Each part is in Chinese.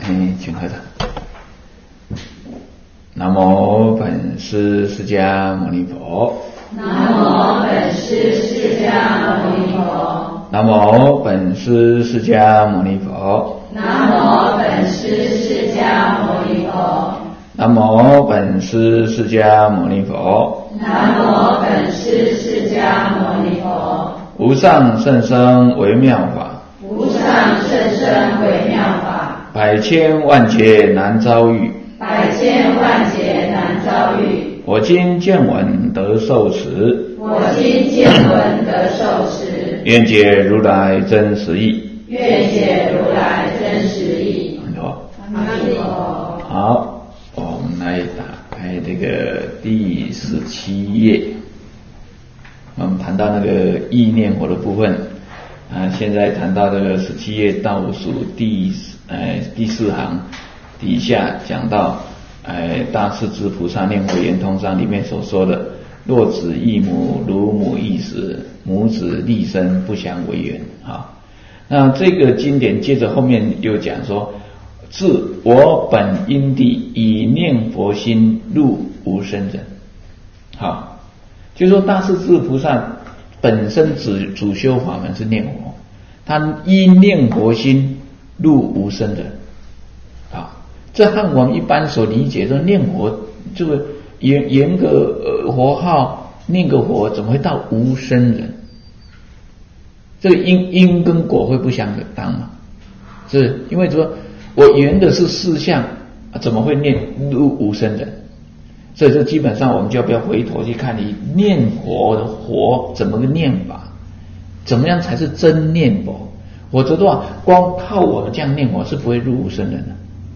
请合掌。南无本师释迦牟尼佛。 南无本师释迦牟尼佛。 南无本师释迦牟尼佛。 南无本师释迦牟尼佛。 南无本师释迦牟尼佛。 南无本师释迦牟尼佛。 无上甚深微妙法， 无上甚深微妙法， 百千万劫难遭遇， 百千万劫难遭遇。 我今见闻得受持， 我今见闻得受持， 愿解如来真实义。 愿解如来真实义。 阿弥陀佛。 阿弥陀佛。 好，我们来打开这个第17页。我们谈到那个意念佛的部分现在谈到这个17页倒数第4行底下讲到大势至菩萨念佛圆通章里面所说的，若子忆母，如母忆时，母子立身不相违缘那这个经典接着后面又讲说，自我本因地以念佛心入无生忍。就是说大势至菩萨本身主修法门是念佛，他依念佛心入无生忍。这和我们一般所理解说念佛这个言个佛号念个佛怎么会到无生忍？这个因跟果会不相当吗？是因为说我圆的是四相怎么会念入无生忍？所以这基本上我们就不要回头去看你念佛的佛怎么个念法，怎么样才是真念佛？否则的话，光靠我们这样念佛是不会入无生忍的。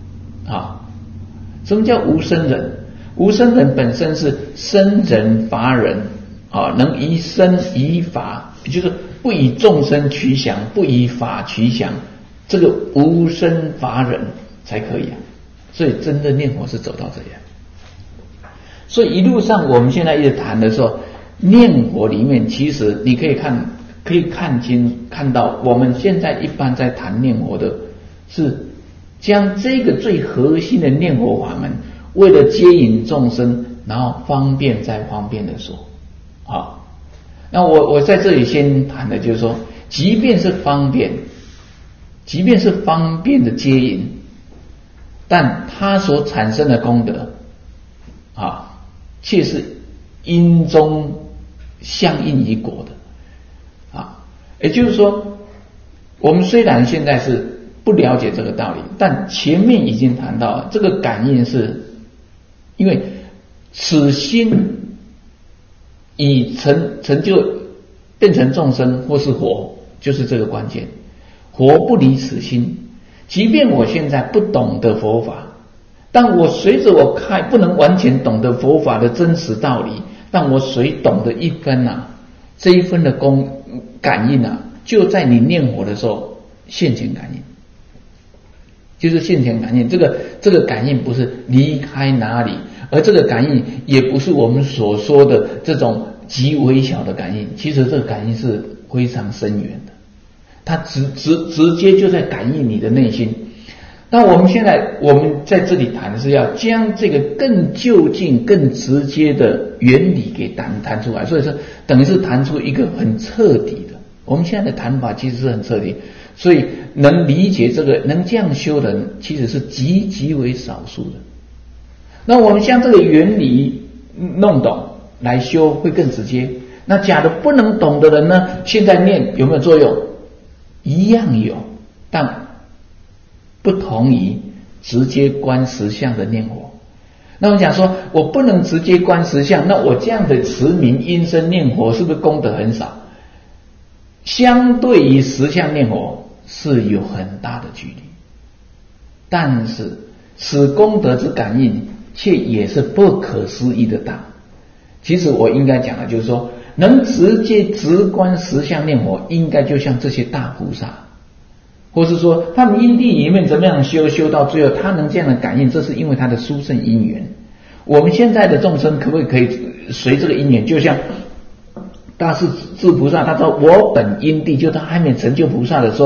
什么叫无生忍？无生忍本身是生人法忍能以身以法，也就是不以众生取想，不以法取想，这个无生法忍才可以所以真的念佛是走到这样。所以一路上我们现在一直谈的时候，念佛里面其实你可以看到我们现在一般在谈念佛的是将这个最核心的念佛法门，为了接引众生，然后方便再方便的说那我在这里先谈的就是说，即便是方便的接引，但它所产生的功德却是因中相应于果的也就是说，我们虽然现在是不了解这个道理，但前面已经谈到这个感应是因为此心已成就变成众生或是佛，就是这个关键。佛不离此心，即便我现在不懂得佛法，但我随着我不能完全懂得佛法的真实道理，但我随懂得一分这一分的感应就在你念佛的时候现前感应，就是现前感应。这个感应不是离开哪里，而这个感应也不是我们所说的这种极微小的感应，其实这个感应是非常深远的，它直接就在感应你的内心。那我们在这里谈的是要将这个更就近更直接的原理给谈出来，所以说等于是谈出一个很彻底的，我们现在的谈法其实是很彻底，所以能理解这个能这样修的人其实是极为少数的。那我们将这个原理弄懂来修会更直接。那假如不能懂的人呢，现在念有没有作用？一样有，但不同于直接观实相的念佛。那我讲说我不能直接观实相，那我这样的持名音声念佛是不是功德很少？相对于实相念佛是有很大的距离，但是此功德之感应却也是不可思议的大。其实我应该讲的就是说，能直接直观实相念佛，应该就像这些大菩萨，或是说他们因地里面怎么样修到最后他能这样的感应，这是因为他的殊胜因缘。我们现在的众生可不可以随这个因缘，就像大势至菩萨他说我本因地，就他还没成就菩萨的时候，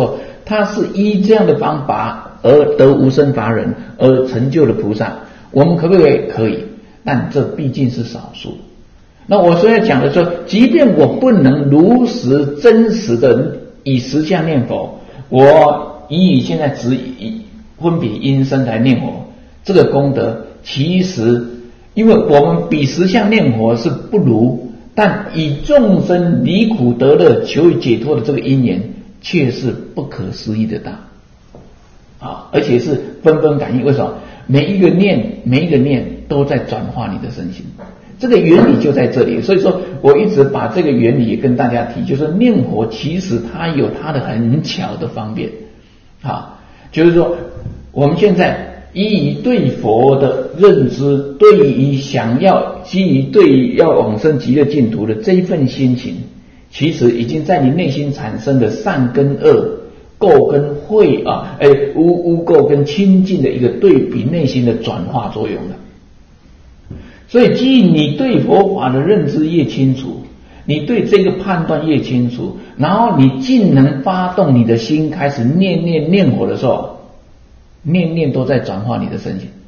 他是依这样的方法而得无生法忍，而成就了菩萨。我们可不可以？可以，但这毕竟是少数。那我所要讲的说，即便我不能如实真实的以实相念佛，我以现在只以分别因身来念佛，这个功德其实因为我们比实相念佛是不如，但以众生离苦得乐求以解脱的这个因缘却是不可思议的大而且是纷纷感应。为什么？每一个念都在转化你的身心，这个原理就在这里。所以说我一直把这个原理也跟大家提，就是念佛其实它有它的很巧的方便就是说我们现在依于对佛的认知，对于想要基于对于要往生极乐净土的这一份心情，其实已经在你内心产生的善跟恶、垢跟秽污垢跟清净的一个对比内心的转化作用了。所以基于你对佛法的认知越清楚，你对这个判断越清楚，然后你竟能发动你的心开始念佛的时候，念都在转化你的身心，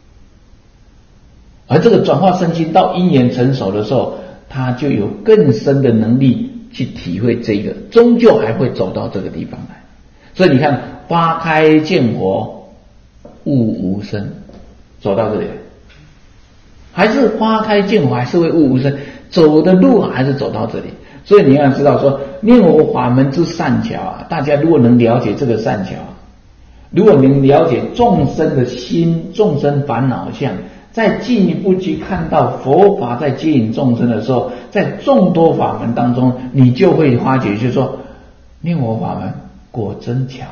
而这个转化身心到因缘成熟的时候，他就有更深的能力去体会这个，终究还会走到这个地方来。所以你看，花开见佛悟无生，走到这里来，还是花开见佛，还是会悟无生，走的路还是走到这里。所以你要知道说，念佛法门之善巧大家如果能了解这个善巧，如果能了解众生的心、众生烦恼相，再进一步去看到佛法在接引众生的时候，在众多法门当中，你就会发觉，就是说念佛法门果真巧，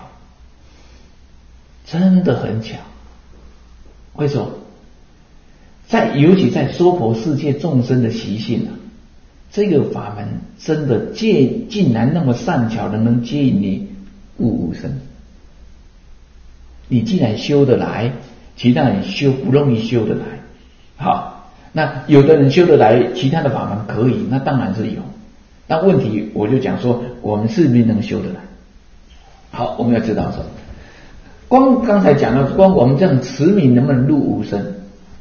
真的很巧。为什么？尤其在娑婆世界众生的习性这个法门真的竟然那么善巧的能接引你悟无生。你既然修得来，其他人修不容易修得来。好，那有的人修得来，其他的法门可以，那当然是有。那问题我就讲说，我们是不是能修得来？好，我们要知道说，光刚才讲到，光我们这样持名能不能入无生？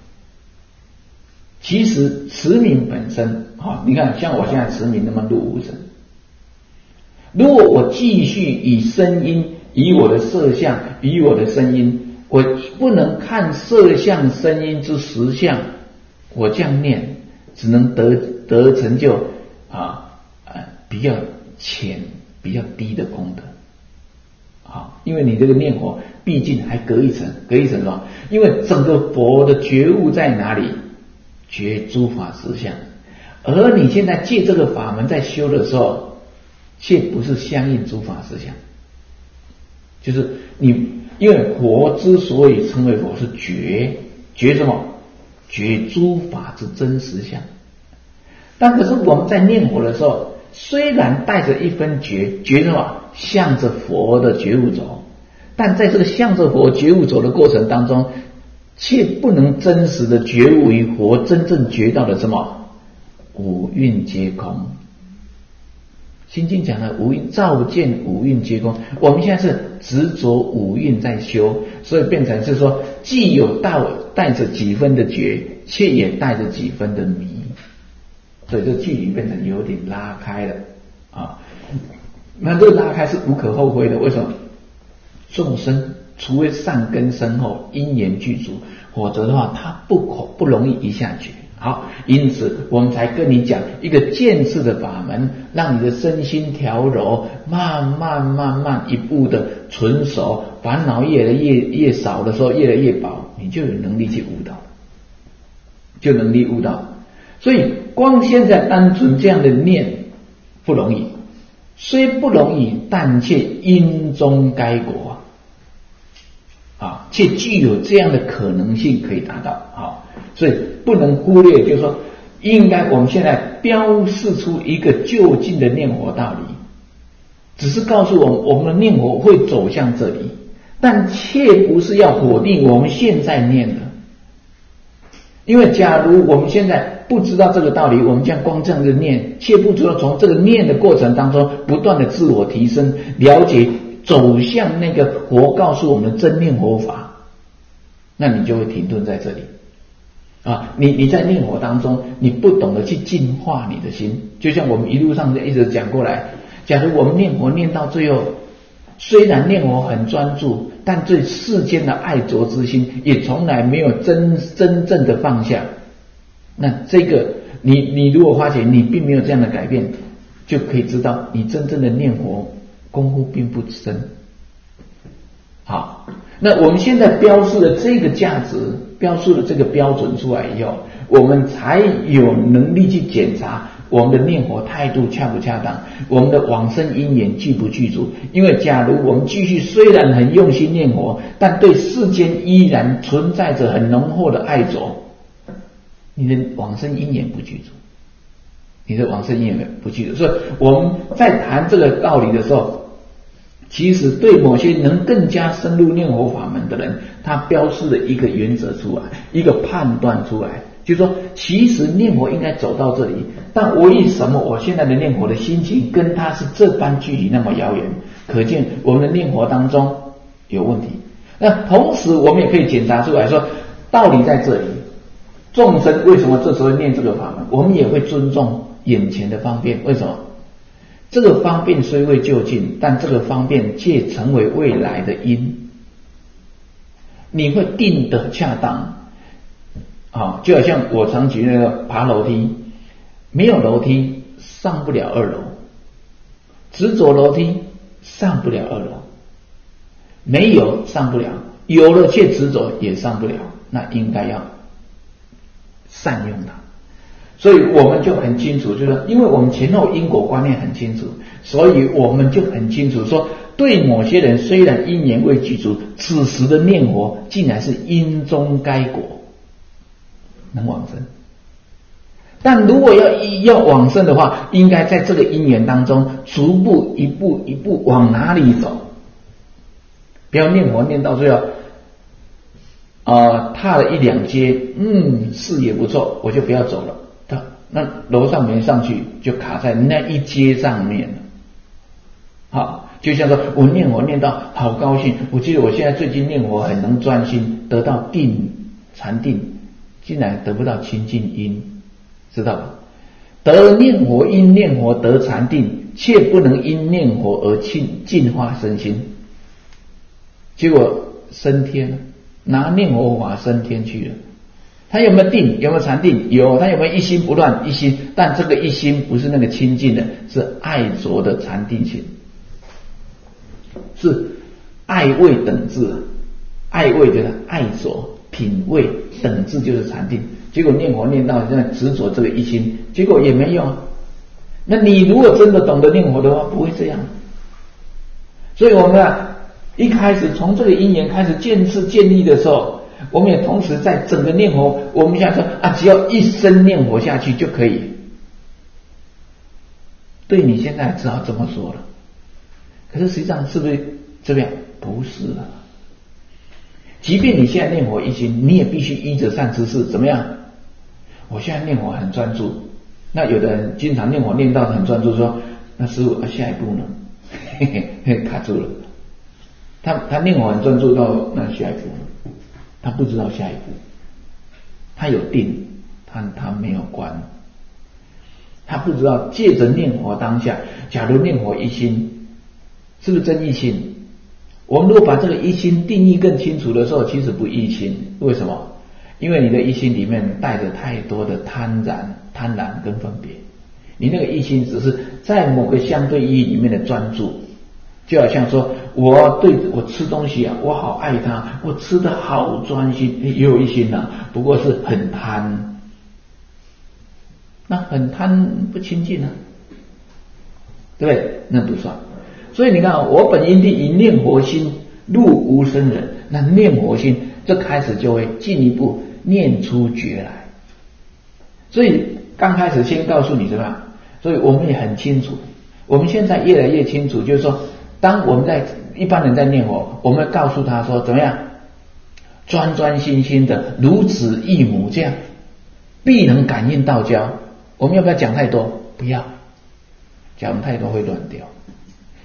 其实持名本身，你看像我现在持名能不能入无生？如果我继续以声音，以我的色相，以我的声音，我不能看色相声音之实相，我这样念只能得成就比较浅、比较低的功德。因为你这个念佛毕竟还隔一层什么？因为整个佛的觉悟在哪里？觉诸法实相，而你现在借这个法门在修的时候，却不是相应诸法实相。就是因为佛之所以称为佛，是觉什么？觉诸法之真实相。但可是我们在念佛的时候，虽然带着一分觉什么？向着佛的觉悟走，但在这个向着佛觉悟走的过程当中，却不能真实的觉悟于佛真正觉到的什么？五蕴皆空。心经讲的照见五蕴皆空，我们现在是执着五蕴在修，所以变成是说，既有带着几分的觉，却也带着几分的迷，所以这距离变成有点拉开了那这个拉开是无可厚非的。为什么？众生除非善根深厚，因缘具足，否则的话他不容易一下觉。好，因此我们才跟你讲一个渐次的法门，让你的身心调柔，慢慢一步的纯熟，烦恼越来越少的时候，越来越薄，你就有能力去悟到，所以光现在单纯这样的念不容易，虽不容易，但却因中该果却具有这样的可能性可以达到所以不能忽略，就是说应该我们现在标示出一个就近的念佛道理，只是告诉我们的念佛会走向这里，但却不是要否定我们现在念的。因为假如我们现在不知道这个道理，我们将光这样的念，却不知道从这个念的过程当中不断的自我提升，了解走向那个佛告诉我们的真念佛法，那你就会停顿在这里啊！你在念佛当中，你不懂得去净化你的心，就像我们一路上一直讲过来，假如我们念佛念到最后，虽然念佛很专注，但对世间的爱着之心也从来没有真正的放下，那这个你如果发觉你并没有这样的改变，就可以知道你真正的念佛功夫并不深。好，那我们现在标示的这个价值，标示的这个标准出来以后，我们才有能力去检查我们的念佛态度恰不恰当，我们的往生因缘具不具足。因为假如我们继续虽然很用心念佛，但对世间依然存在着很浓厚的爱着，你的往生因缘不具足，你的往生因缘不具足。所以我们在谈这个道理的时候，其实对某些能更加深入念佛法门的人，他标示了一个原则出来，一个判断出来，就是说其实念佛应该走到这里，但为什么我现在的念佛的心情跟他是这般距离那么遥远，可见我们的念佛当中有问题。那同时我们也可以检查出来说，道理在这里，众生为什么这时候念这个法门，我们也会尊重眼前的方便。为什么？这个方便虽未就近，但这个方便借成为未来的因，你会定得恰当啊！就好像我常举那个爬楼梯，没有楼梯上不了2楼，只走楼梯上不了2楼，没有上不了，有了却直走也上不了，那应该要善用它。所以我们就很清楚，就是因为我们前后因果观念很清楚，所以我们就很清楚说，对某些人虽然因缘未具足，此时的念佛竟然是因中该果，能往生。但如果要往生的话，应该在这个因缘当中逐步一步一步往哪里走，不要念佛念到最后踏了1、2阶，视野不错，我就不要走了，那楼上没上去，就卡在那一阶上面了。好，就像说我念佛念到好高兴，我记得我现在最近念佛很能专心，得到禅定，竟然得不到清净因，知道吧？得念佛因念佛得禅定，却不能因念佛而净化身心，结果升天了，拿念佛法升天去了。他有没有定？有没有禅定？有。他有没有一心不乱？一心，但这个一心不是那个清净的，是爱着的禅定心，是爱味等治。爱味就是爱着，品味，等治就是禅定。结果念佛念到现在执着这个一心，结果也没用。那你如果真的懂得念佛的话，不会这样。所以我们一开始从这个因缘开始建立的时候，我们也同时在整个念佛，我们想说只要一生念佛下去就可以。对，你现在只好这么说了，可是实际上是不是这样？不是了。即便你现在念佛一心，你也必须依着善知识怎么样？我现在念佛很专注，那有的人经常念佛念到很专注，说那师父下一步呢？卡住了。他念佛很专注到那下一步呢？他不知道下一步，他有定，他没有观，他不知道借着念佛当下，假如念佛一心，是不是真一心？我们如果把这个一心定义更清楚的时候，其实不一心。为什么？因为你的一心里面带着太多的贪婪跟分别，你那个一心只是在某个相对意义里面的专注。就好像说我吃东西我好爱它，我吃的好专心，也有一心不过是很贪，那很贪不清净对不对？那不算。所以你看我本因地以念佛心入无生忍，那念佛心这开始就会进一步念出觉来。所以刚开始先告诉你什么？所以我们也很清楚，我们现在越来越清楚，就是说当我们在一般人在念佛，我们告诉他说怎么样专心的如子忆母，这样必能感应道交。我们要不要讲太多？不要，讲太多会乱掉。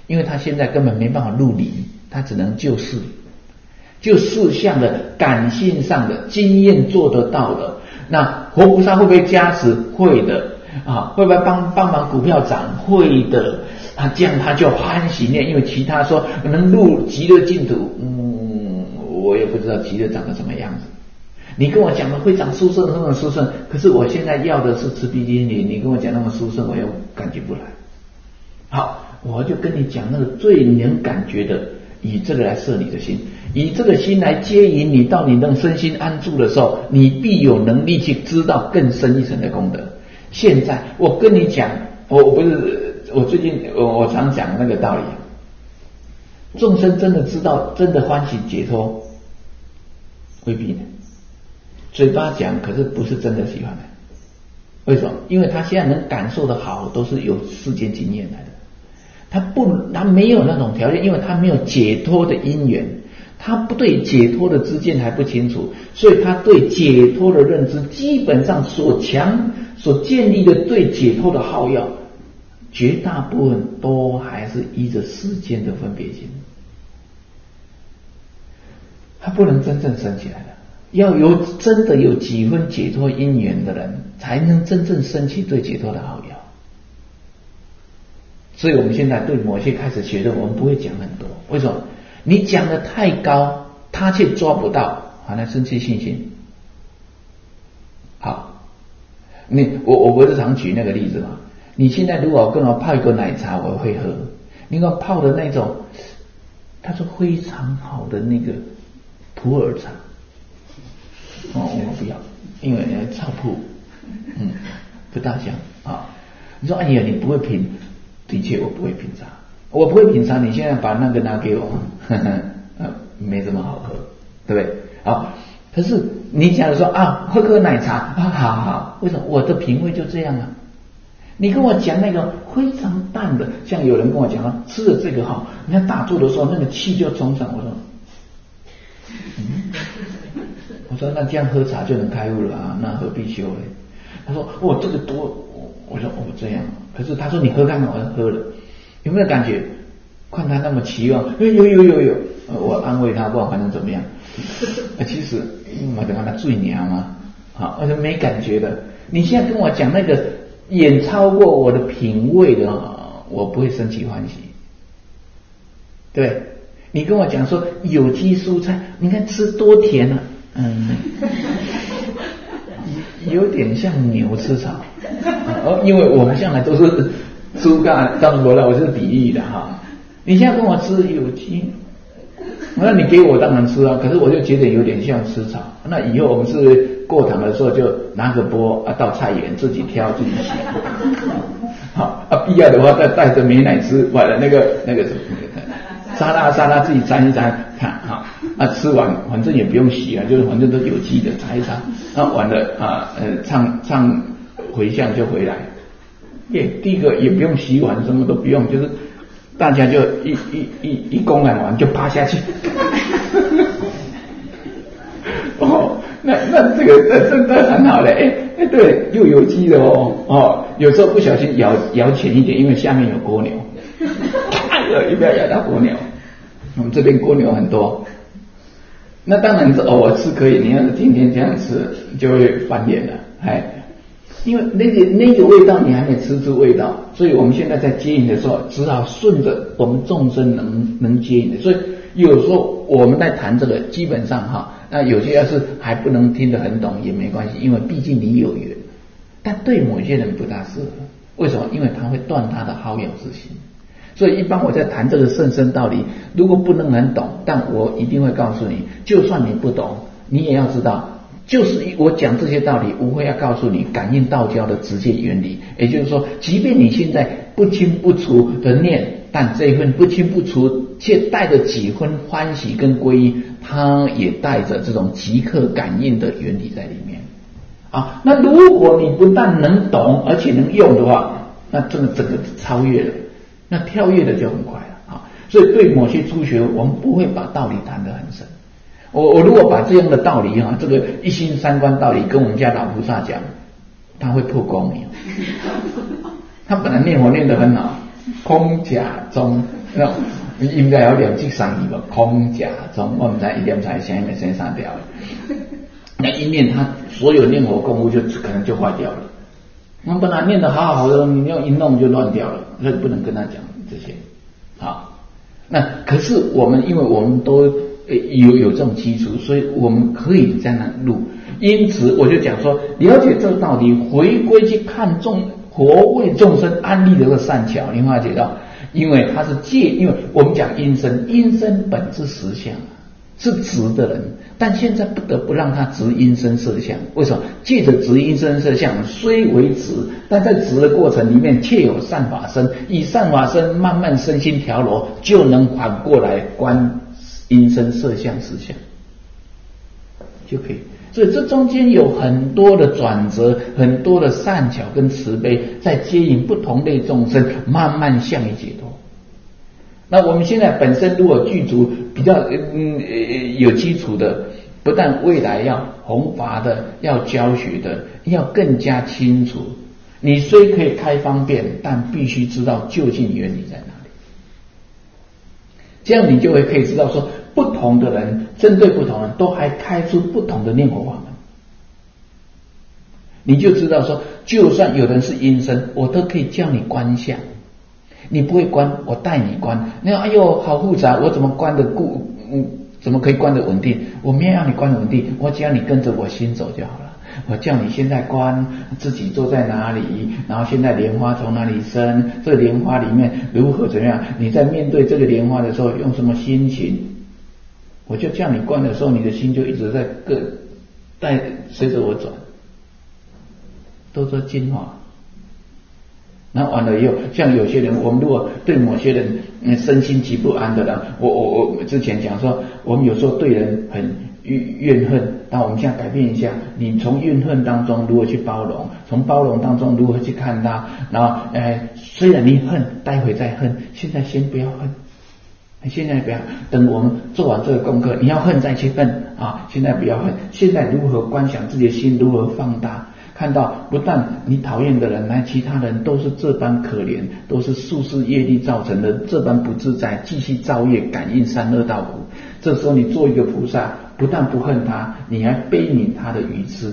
因为他现在根本没办法入理，他只能就事项的感性上的经验做得到的。那活菩萨会不会加持？会的啊。会不会帮忙股票涨？会的啊。这样他就欢喜念，因为其他说能入极乐净土，我也不知道极乐长得什么样子。你跟我讲的会长殊胜那么殊胜，可是我现在要的是吃冰淇淋，你跟我讲那么殊胜，我又感觉不来。好，我就跟你讲那个最能感觉的，以这个来摄你的心，以这个心来接引你到你能身心安住的时候，你必有能力去知道更深一层的功德。现在我跟你讲，我最近我常讲那个道理，众生真的知道真的欢喜解脱未必呢，嘴巴讲可是不是真的喜欢的。为什么？因为他现在能感受的好都是有世间经验来的，他没有那种条件，因为他没有解脱的因缘，他不对解脱的知见还不清楚，所以他对解脱的认知基本上所建立的对解脱的好要，绝大部分都还是依着世间的分别心，他不能真正升起来的。要真的有几分解脱因缘的人，才能真正升起对解脱的好要。所以我们现在对某些开始学的，我们不会讲很多。为什么？你讲的太高，他却抓不到，好，来生起信心。好，我不是常举那个例子嘛？你现在如果跟我泡一个奶茶，我会喝。你给我泡的那种，它是非常好的那个普洱茶。我不要，因为超普，不大香啊。你说哎呀，你不会品，的确我不会品茶，我不会品茶。你现在把那个拿给我，没这么好喝，对不对？好，可是你假如说喝奶茶好，为什么？我的品味就这样啊。你跟我讲那个非常淡的，像有人跟我讲吃了这个你看打坐的时候那个气就冲上，我说那这样喝茶就能开悟了啊？那何必修呢？他说这个多，我说这样，可是他说你喝看看，我喝了，有没有感觉？看他那么期望，有，我安慰他，不管反正怎么样。其实我等他最娘嘛，我说没感觉的。你现在跟我讲那个远超过我的品味的，我不会生起欢喜，对。你跟我讲说有机蔬菜，你看吃多甜啊，有点像牛吃草，因为我们向来都是猪肝当然我是比喻的哈。你现在跟我吃有机，那你给我当然吃啊，可是我就觉得有点像吃草。那以后我们是过堂的时候就拿个钵到菜园自己挑自己洗，好必要的话再带着美乃滋，完了那个沙拉自己沾一沾看吃完反正也不用洗就是反正都有机的，擦一擦完了唱回向就回来。第一个也不用洗碗，什么都不用，就是大家就一公然完就趴下去。那这个真的很好的，对，又有机的有时候不小心摇浅一点，因为下面有蜗牛，一不要咬到蜗牛。我们这边蜗牛很多，那当然是偶尔吃可以，你要是天天这样吃，就会翻脸了，因为那个味道你还没吃出味道，所以我们现在在接引的时候，只好顺着我们众生能接引的。所以有时候我们在谈这个，基本上那有些要是还不能听得很懂也没关系，因为毕竟你有缘。但对某些人不大适合，为什么？因为他会断他的好友之心。所以一般我在谈这个甚深道理，如果不能很懂，但我一定会告诉你，就算你不懂，你也要知道，就是我讲这些道理无非要告诉你感应道交的直接原理。也就是说，即便你现在不清不楚的念，但这份不清不楚却带着几分欢喜跟皈依，它也带着这种即刻感应的原理在里面那如果你不但能懂而且能用的话，那真的整个超越了，那跳跃的就很快了所以对某些初学我们不会把道理谈得很深。我如果把这样的道理这个一心三观道理跟我们家老菩萨讲，他会破功他本来念佛念得很好，空假中应该有两句上语吧，空假中，我们在一念才先先删掉了。那一念，他所有念佛功夫就可能就坏掉了。我们本来念得好好的，你要一弄就乱掉了，所以不能跟他讲这些。好，那可是我们因为我们都有这种基础，所以我们可以在那录。因此我就讲说，了解这个道理，回归去看佛为众生安立的这个善巧，你发觉到，因为它是因为我们讲因身，因身本质实相是直的人，但现在不得不让他直因身色相。为什么？借着直因身色相，虽为直，但在直的过程里面，却有善法身，以善法身慢慢身心调柔，就能反过来观因身色相实相，就可以。所以这中间有很多的转折，很多的善巧跟慈悲，在接引不同类众生，慢慢向于解脱。那我们现在本身如果具足比较有基础的，不但未来要弘法的，要教学的，要更加清楚。你虽可以开方便，但必须知道究竟原理在哪里。这样你就会可以知道说，不同的人针对不同人都还开出不同的念佛法门。你就知道说，就算有人是阴身，我都可以叫你观相。你不会观，我带你观。你说哎呦好复杂，我怎么观得怎么可以观得稳定？我没有让你观得稳定，我只要你跟着我心走就好了。我叫你现在观自己坐在哪里，然后现在莲花从哪里生，这个莲花里面如何怎么样，你在面对这个莲花的时候用什么心情，我就叫你观的时候，你的心就一直在随着我转，都说进化。那完了以后，像有些人，我们如果对某些人身心极不安的人，我之前讲说，我们有时候对人很怨恨，那我们现在改变一下，你从怨恨当中如何去包容，从包容当中如何去看他，然后虽然你恨，待会再恨，现在先不要恨，现在不要，等我们做完这个功课，你要恨再去恨啊，现在不要恨，现在如何观想自己的心，如何放大，看到不但你讨厌的人，其他人都是这般可怜，都是宿世业力造成的这般不自在，继续造业感应三恶道苦。这时候你做一个菩萨，不但不恨他，你还悲悯他的愚痴，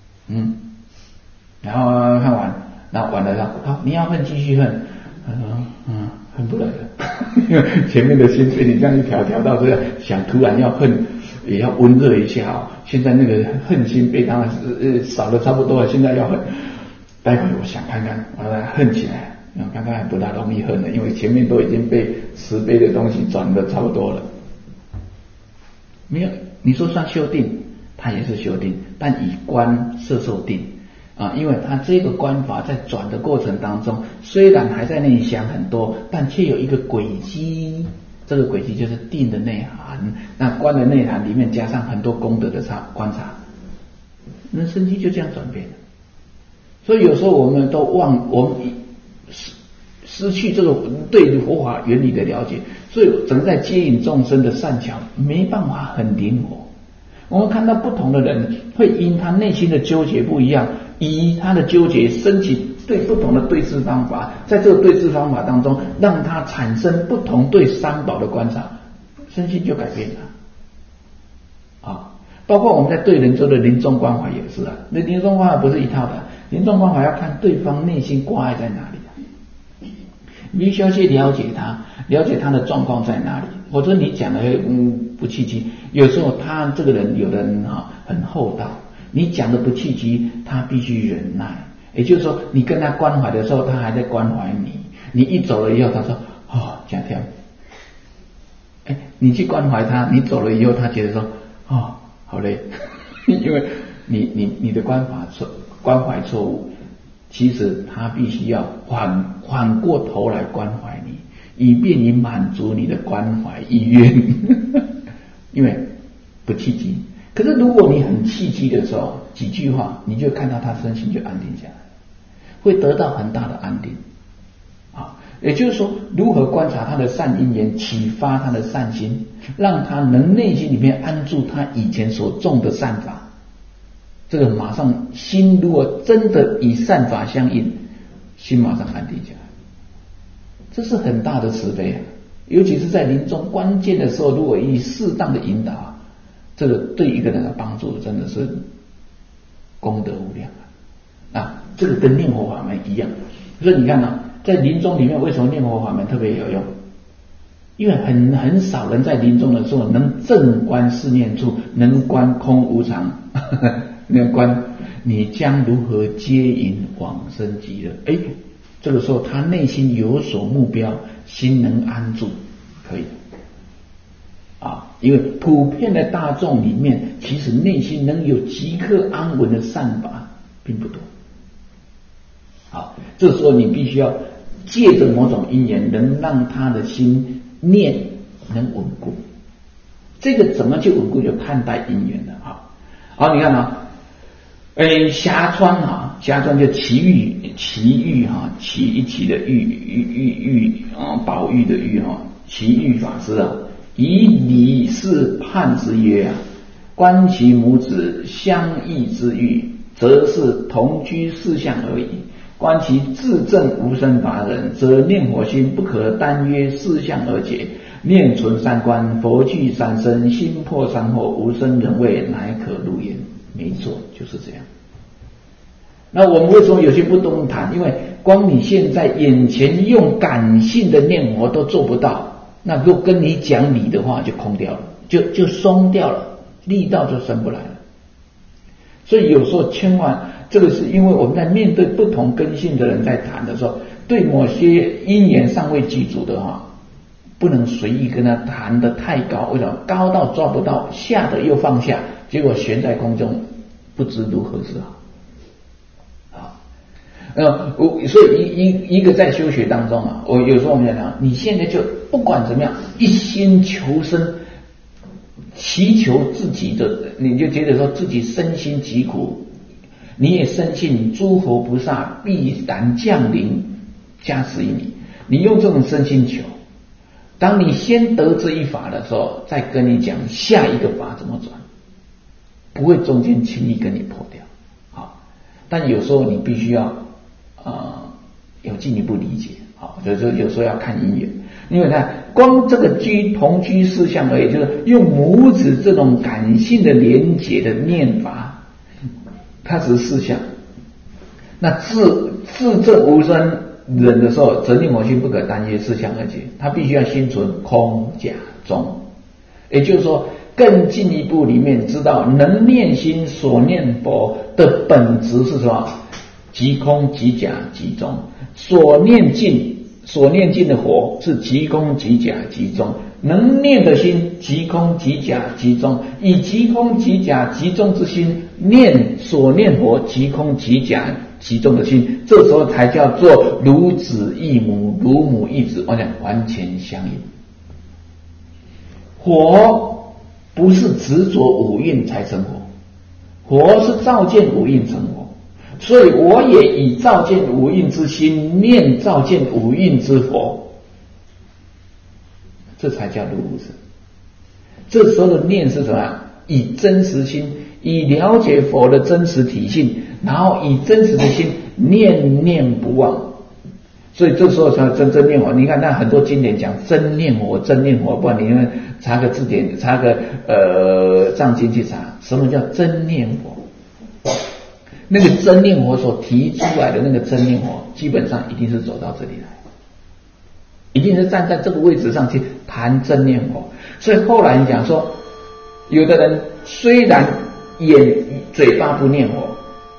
然后看完，然后完了好，你要恨继续恨，他说恨不来了，因为前面的心被你这样一调到这样，想突然要恨，也要温热一下哦。现在那个恨心被他少的差不多了，现在要恨，待会我想看看，把它恨起来。刚刚还不大容易恨的，因为前面都已经被慈悲的东西转的差不多了。没有，你说算修定，它也是修定，但以观摄受定啊，因为它这个观法在转的过程当中，虽然还在内想很多，但却有一个轨迹。这个轨迹就是定的内涵，那观的内涵里面加上很多功德的观察，那身体就这样转变了。所以有时候我们都我们失去这个对佛法原理的了解，所以整个在接引众生的善巧没办法很灵活。我们看到不同的人会因他内心的纠结不一样，以他的纠结升起对不同的对治方法，在这个对治方法当中，让他产生不同对三宝的观察，身心就改变了。包括我们在对人做的临终关怀也是啊，那临终关怀不是一套的，临终关怀要看对方内心挂碍在哪里。你必须要去了解他的状况在哪里，否则你讲的不契机。有时候他这个人，有的人很厚道，你讲的不契机，他必须忍耐。也就是说，你跟他关怀的时候，他还在关怀你，你一走了以后，他说这样跳。你去关怀他，你走了以后，他觉得说好累，因为你的关怀错误。其实他必须要反过头来关怀你，以便你满足你的关怀意愿，因为不契机。可是如果你很契机的时候，几句话你就看到他身心就安定下来，会得到很大的安定。也就是说，如何观察他的善因缘，启发他的善心，让他能内心里面安住他以前所种的善法。这个马上心如果真的以善法相应，心马上安定下来，这是很大的慈悲尤其是在临终关键的时候，如果以适当的引导，这个对一个人的帮助真的是功德无量啊！这个跟念佛法门一样，所以你看在临终里面，为什么念佛法门特别有用？因为很少人在临终的时候能正观四念处，能观空无常，能观你将如何接引往生极乐。这个时候他内心有所目标，心能安住，可以因为普遍的大众里面，其实内心能有即刻安稳的善法并不多。这时候你必须要借着某种因缘，能让他的心念能稳固。这个怎么去稳固，就看待因缘了。好，你看霞川霞川就奇遇奇一奇的玉宝玉的玉奇遇法师以理事判之曰观其母子相异之欲，则是同居事相而已；观其自证无生法忍，则念佛心不可单约事相而解。念存三观，佛具三身，心破三惑，无生人位，乃可入焉。没错，就是这样。那我们为什么有些不动谈？因为光你现在眼前用感性的念佛都做不到，那如果跟你讲理的话，就空掉了，就松掉了，力道就生不来了。所以有时候千万，这个是因为我们在面对不同根性的人在谈的时候，对某些因缘尚未具足的不能随意跟他谈得太高，为什么？高到抓不到，下的又放下，结果悬在空中，不知如何是好。所以一个在修学当中我有时候我们讲，你现在就不管怎么样，一心求生，祈求自己的，你就觉得说自己身心疾苦，你也深信诸佛菩萨必然降临加持于你，你用这种身心求。当你先得这一法的时候，再跟你讲下一个法怎么转，不会中间轻易跟你破掉。但有时候你必须要有进一步理解，就是有时候要看因缘。因为看光这个同居事相而已，就是用母子这种感性的连结的念法，它只是事相。那自证无生忍的时候，则念佛心不可单约事相而解，他必须要心存空假中。也就是说，更进一步里面知道能念心所念佛的本质是什么？即空即假即中。所念尽的佛是即空即假即中，能念的心即空即假即中，以即空即假即中之心念所念佛即空即假即中的心，这时候才叫做如子异母，如母异子，完全相应。佛不是执着五蕴才成佛，佛是照见五蕴成佛，所以我也以照见五蕴之心念照见五蕴之佛，这才叫如是。这时候的念是什么？以真实心，以了解佛的真实体性，然后以真实的心念念不忘。所以这时候才真正念佛。你看那很多经典讲真念佛，真念佛，不然你们查个字典，查个藏经去查，什么叫真念佛？那个真念佛所提出来的那个真念佛，基本上一定是走到这里来，一定是站在这个位置上去谈真念佛。所以后来你讲说，有的人虽然嘴巴不念佛，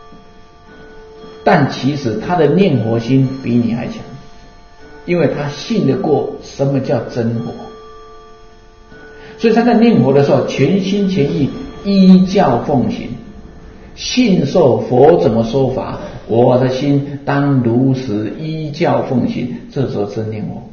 但其实他的念佛心比你还强，因为他信得过什么叫真佛。所以他在念佛的时候，全心全意依教奉行，信受佛怎么说法，我的心当如实依教奉行，这时候真念佛。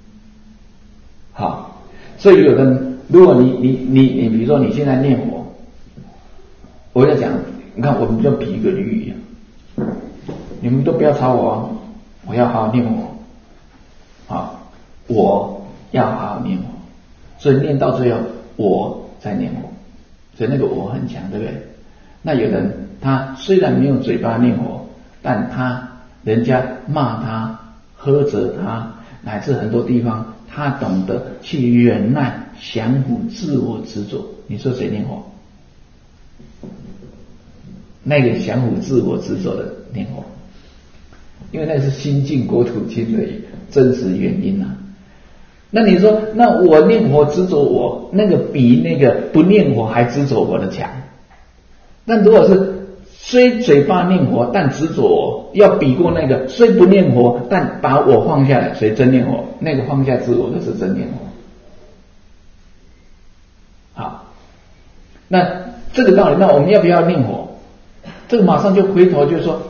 好，所以有的人，如果你比如说你现在念佛，我在讲，你看我们就比一个喻一样，你们都不要吵我，我要好好念佛，我要好好念佛，所以念到最后我在念佛，所以那个我很强，对不对？那有人他虽然没有嘴巴念佛，但人家骂他、呵责他，乃至很多地方他懂得去忍耐降服自我执着。你说谁念佛？那个降服自我执着的念佛，因为那是心净国土清的真实原因啊。那你说，那我念佛执着我，那个比那个不念佛还执着我的强。但如果是虽嘴巴念佛但执着我，要比过那个虽不念佛但把我放下来，谁真念佛？那个放下自我的是真念佛。好，那这个道理，那我们要不要念佛？这个马上就回头就说，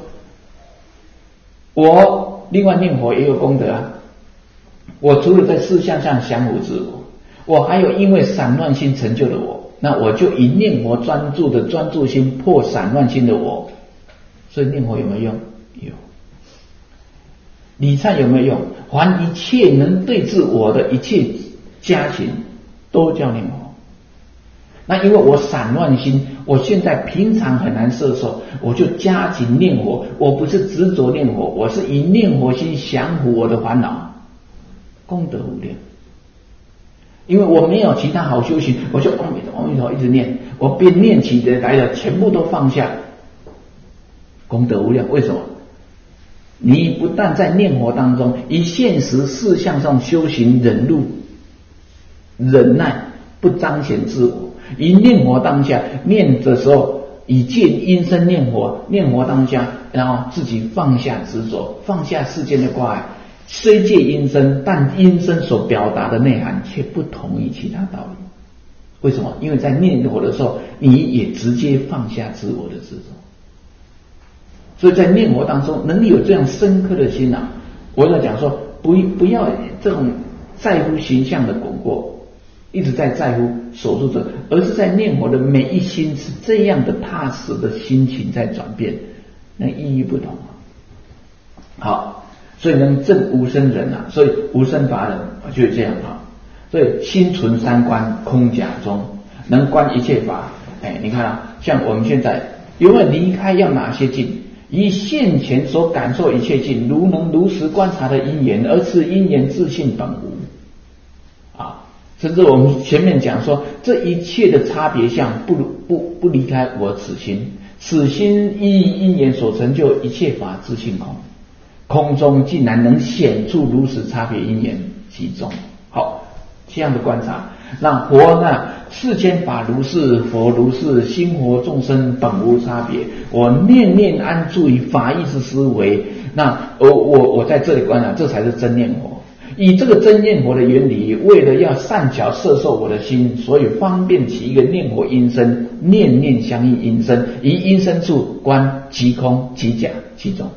我另外念佛也有功德啊。我除了在事项上降服自我，我还有因为散乱心成就了我，那我就以念佛专注的专注心破散乱心的我。所以念佛有没有用？有。礼忏有没有用？还一切能对治我的一切家禽都叫念佛。那因为我散乱心，我现在平常很难摄受，我就加紧念佛。我不是执着念佛，我是以念佛心降服我的烦恼，功德无量。因为我没有其他好修行，我就阿弥陀阿弥陀一直念，我边念起的来的全部都放下，功德无量。为什么？你不但在念佛当中以现实事项上修行忍辱忍耐，不彰显自我，以念佛当下念的时候以借因身念佛，念佛当下，然后自己放下执着，放下世间的挂碍。虽借因身，但因身所表达的内涵却不同于其他道理。为什么？因为在念佛的时候，你也直接放下自我的执着。所以在念佛当中能有这样深刻的心啊，我要讲说，不要这种在乎形象的巩固，一直在乎守住着，而是在念佛的每一心是这样的踏实的心情在转变，那意义不同。好，所以能证无生忍啊，所以无生法忍就是这样啊。所以心存三观，空假中，能观一切法。你看啊，像我们现在有没有离开要哪些境？以现前所感受一切境，如能如实观察的因缘，而是因缘自性本无啊。甚至我们前面讲说，这一切的差别相不离开我此心，此心依因缘所成就一切法自性空，空中竟然能显出如实差别因缘其中。好，这样的观察，让佛呢世间法如是，佛如是，心佛众生本无差别。我念念安住于法意识思维，那我在这里观察，这才是真念佛。以这个真念佛的原理，为了要善巧摄受我的心，所以方便起一个念佛因身，念念相应因身，以因身处观即空即假即中，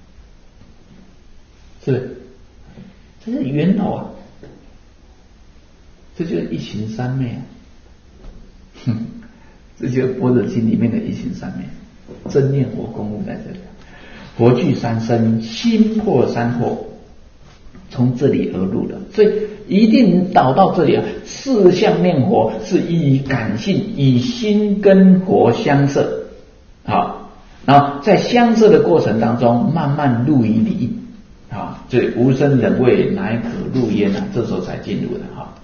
是不是？这是源头啊，这就是一行三昧啊。这就是般若经里面的一行三昧，真念佛功夫在这里。佛具三身，心破三惑，从这里而入的，所以一定导到这里啊。四相念佛是以感性，以心跟佛相摄，好，然后在相摄的过程当中，慢慢入于理，好，所以无生忍味，乃可入焉啊。这时候才进入的哈。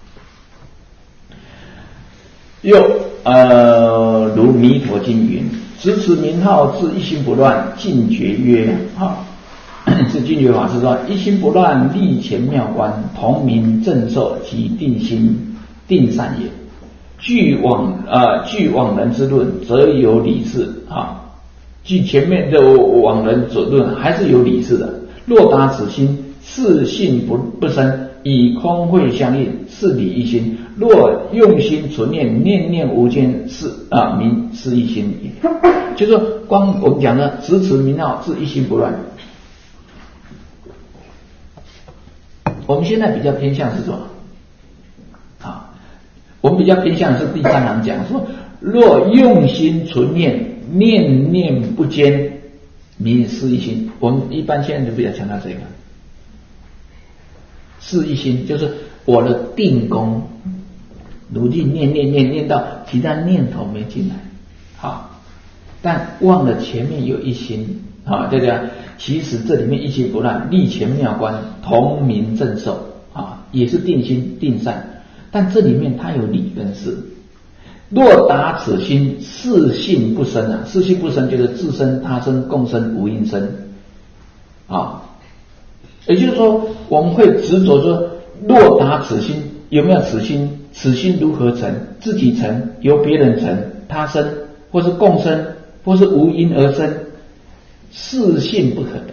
又如弥陀经云：执持名号，自一心不乱，尽觉曰好。是净觉法师说，一心不乱，立前妙观，同名正受及定心定善也。据往人之论，则有理事啊。据前面的往人所论，还是有理事的。若达此心，是性不生，以空慧相应，是理一心。若用心存念，念念无间，是名是一心也。就是说，光我们讲的执持名号，是一心不乱。我们现在比较偏向是什么？我们比较偏向是第三行讲说，若用心存念，念念不间，名是一心。我们一般现在就比较强调这个，是一心，就是我的定功，努力念到其他念头没进来，好，但忘了前面有一心，对不对？其实这里面一心不乱，立前妙观，同名正受啊。 也是定心定善，但这里面它有理跟事。若达此心，四性不生啊，四性不生就是自生、他生、共生、无因生啊。也就是说，我们会执着说，若达此心，有没有此心？此心如何成？自己成，由别人成，他生，或是共生，或是无因而生，四性不可得。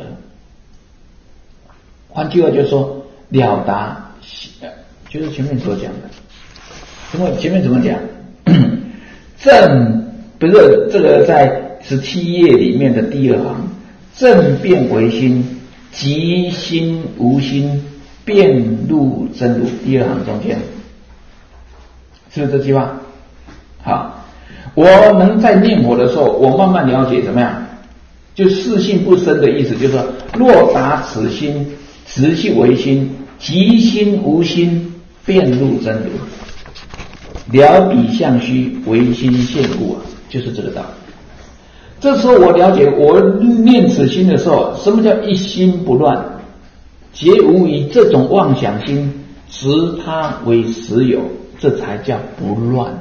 换句话就是说，了达，就是前面所讲的。前面怎么讲？正不是这个在17页里面的第2行，正变为心，即心无心，变入真如。第2行中间，是不是这句话？好，我能在念佛的时候，我慢慢了解怎么样？就四性不生的意思，就是说，若达此心，直性为心，即心无心，变入真如。了彼相虚，唯心现故啊，就是这个道理。这时候我了解，我念此心的时候，什么叫一心不乱？皆无以这种妄想心执它为实有，这才叫不乱。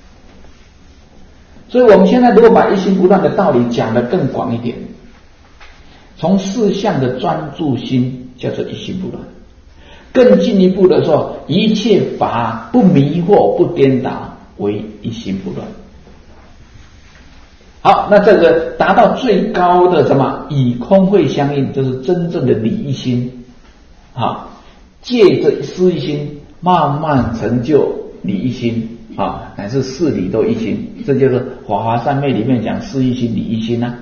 所以我们现在如果把一心不乱的道理讲得更广一点，从四相的专注心叫做一心不乱。更进一步的说，一切法不迷惑不颠倒，为一心不乱。好，那这个达到最高的什么？以空慧相应，就是真正的理一心。好，借着思一心，慢慢成就理一心。好，乃至四理都一心，这就是华华三昧里面讲思一心、理一心啊。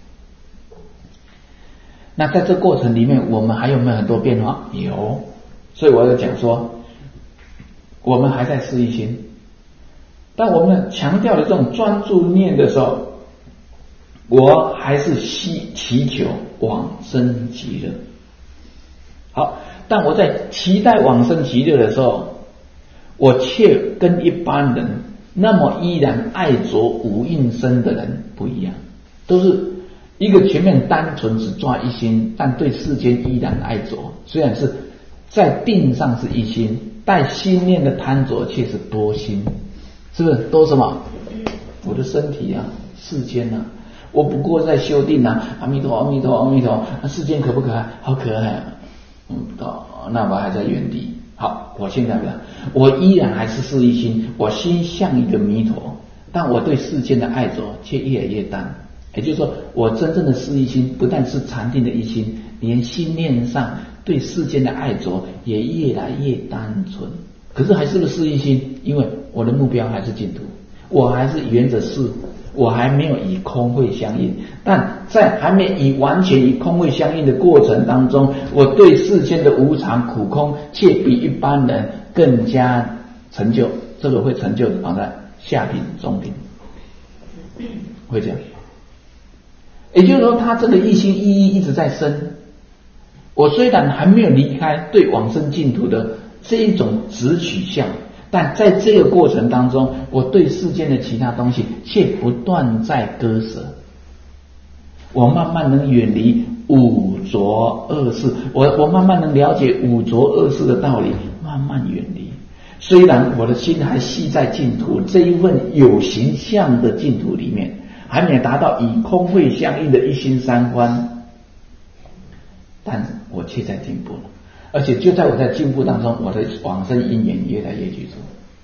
那在这过程里面，我们还有没有很多变化？有。所以我要讲说，我们还在思一心，但我们强调的这种专注念的时候，我还是祈求往生极乐。好，但我在期待往生极乐的时候，我却跟一般人那么依然爱着无应生的人不一样，都是一个前面单纯只抓一心，但对世间依然爱着，虽然是在定上是一心，但心念的贪着却是多心，是不是多什么？我的身体啊，世间啊，我不过在修定啊，阿弥陀阿弥陀阿弥陀，世间可不可爱？好可爱啊！那我还在原地。好，我现在呢，我依然还是是一心，我心像一个弥陀，但我对世间的爱着却越来越淡。也就是说，我真正的是一心，不但是禅定的一心，连心念上对世间的爱着也越来越单纯。可是还是不是一心？因为我的目标还是净土，我还是沿着事，我还没有以空慧相应。但在还没以完全以空慧相应的过程当中，我对世间的无常苦空却比一般人更加成就。这个会成就放在下品中品，会这样。也就是说，他这个一心一意一直在生。我虽然还没有离开对往生净土的这一种直取向，但在这个过程当中，我对世间的其他东西却不断在割舍。我慢慢能远离五浊恶世，我慢慢能了解五浊恶世的道理，慢慢远离。虽然我的心还系在净土这一份有形象的净土里面，还没达到以空慧相应的一心三观，但我却在进步了。而且就在我在进步当中，我的往生因缘越来越具足，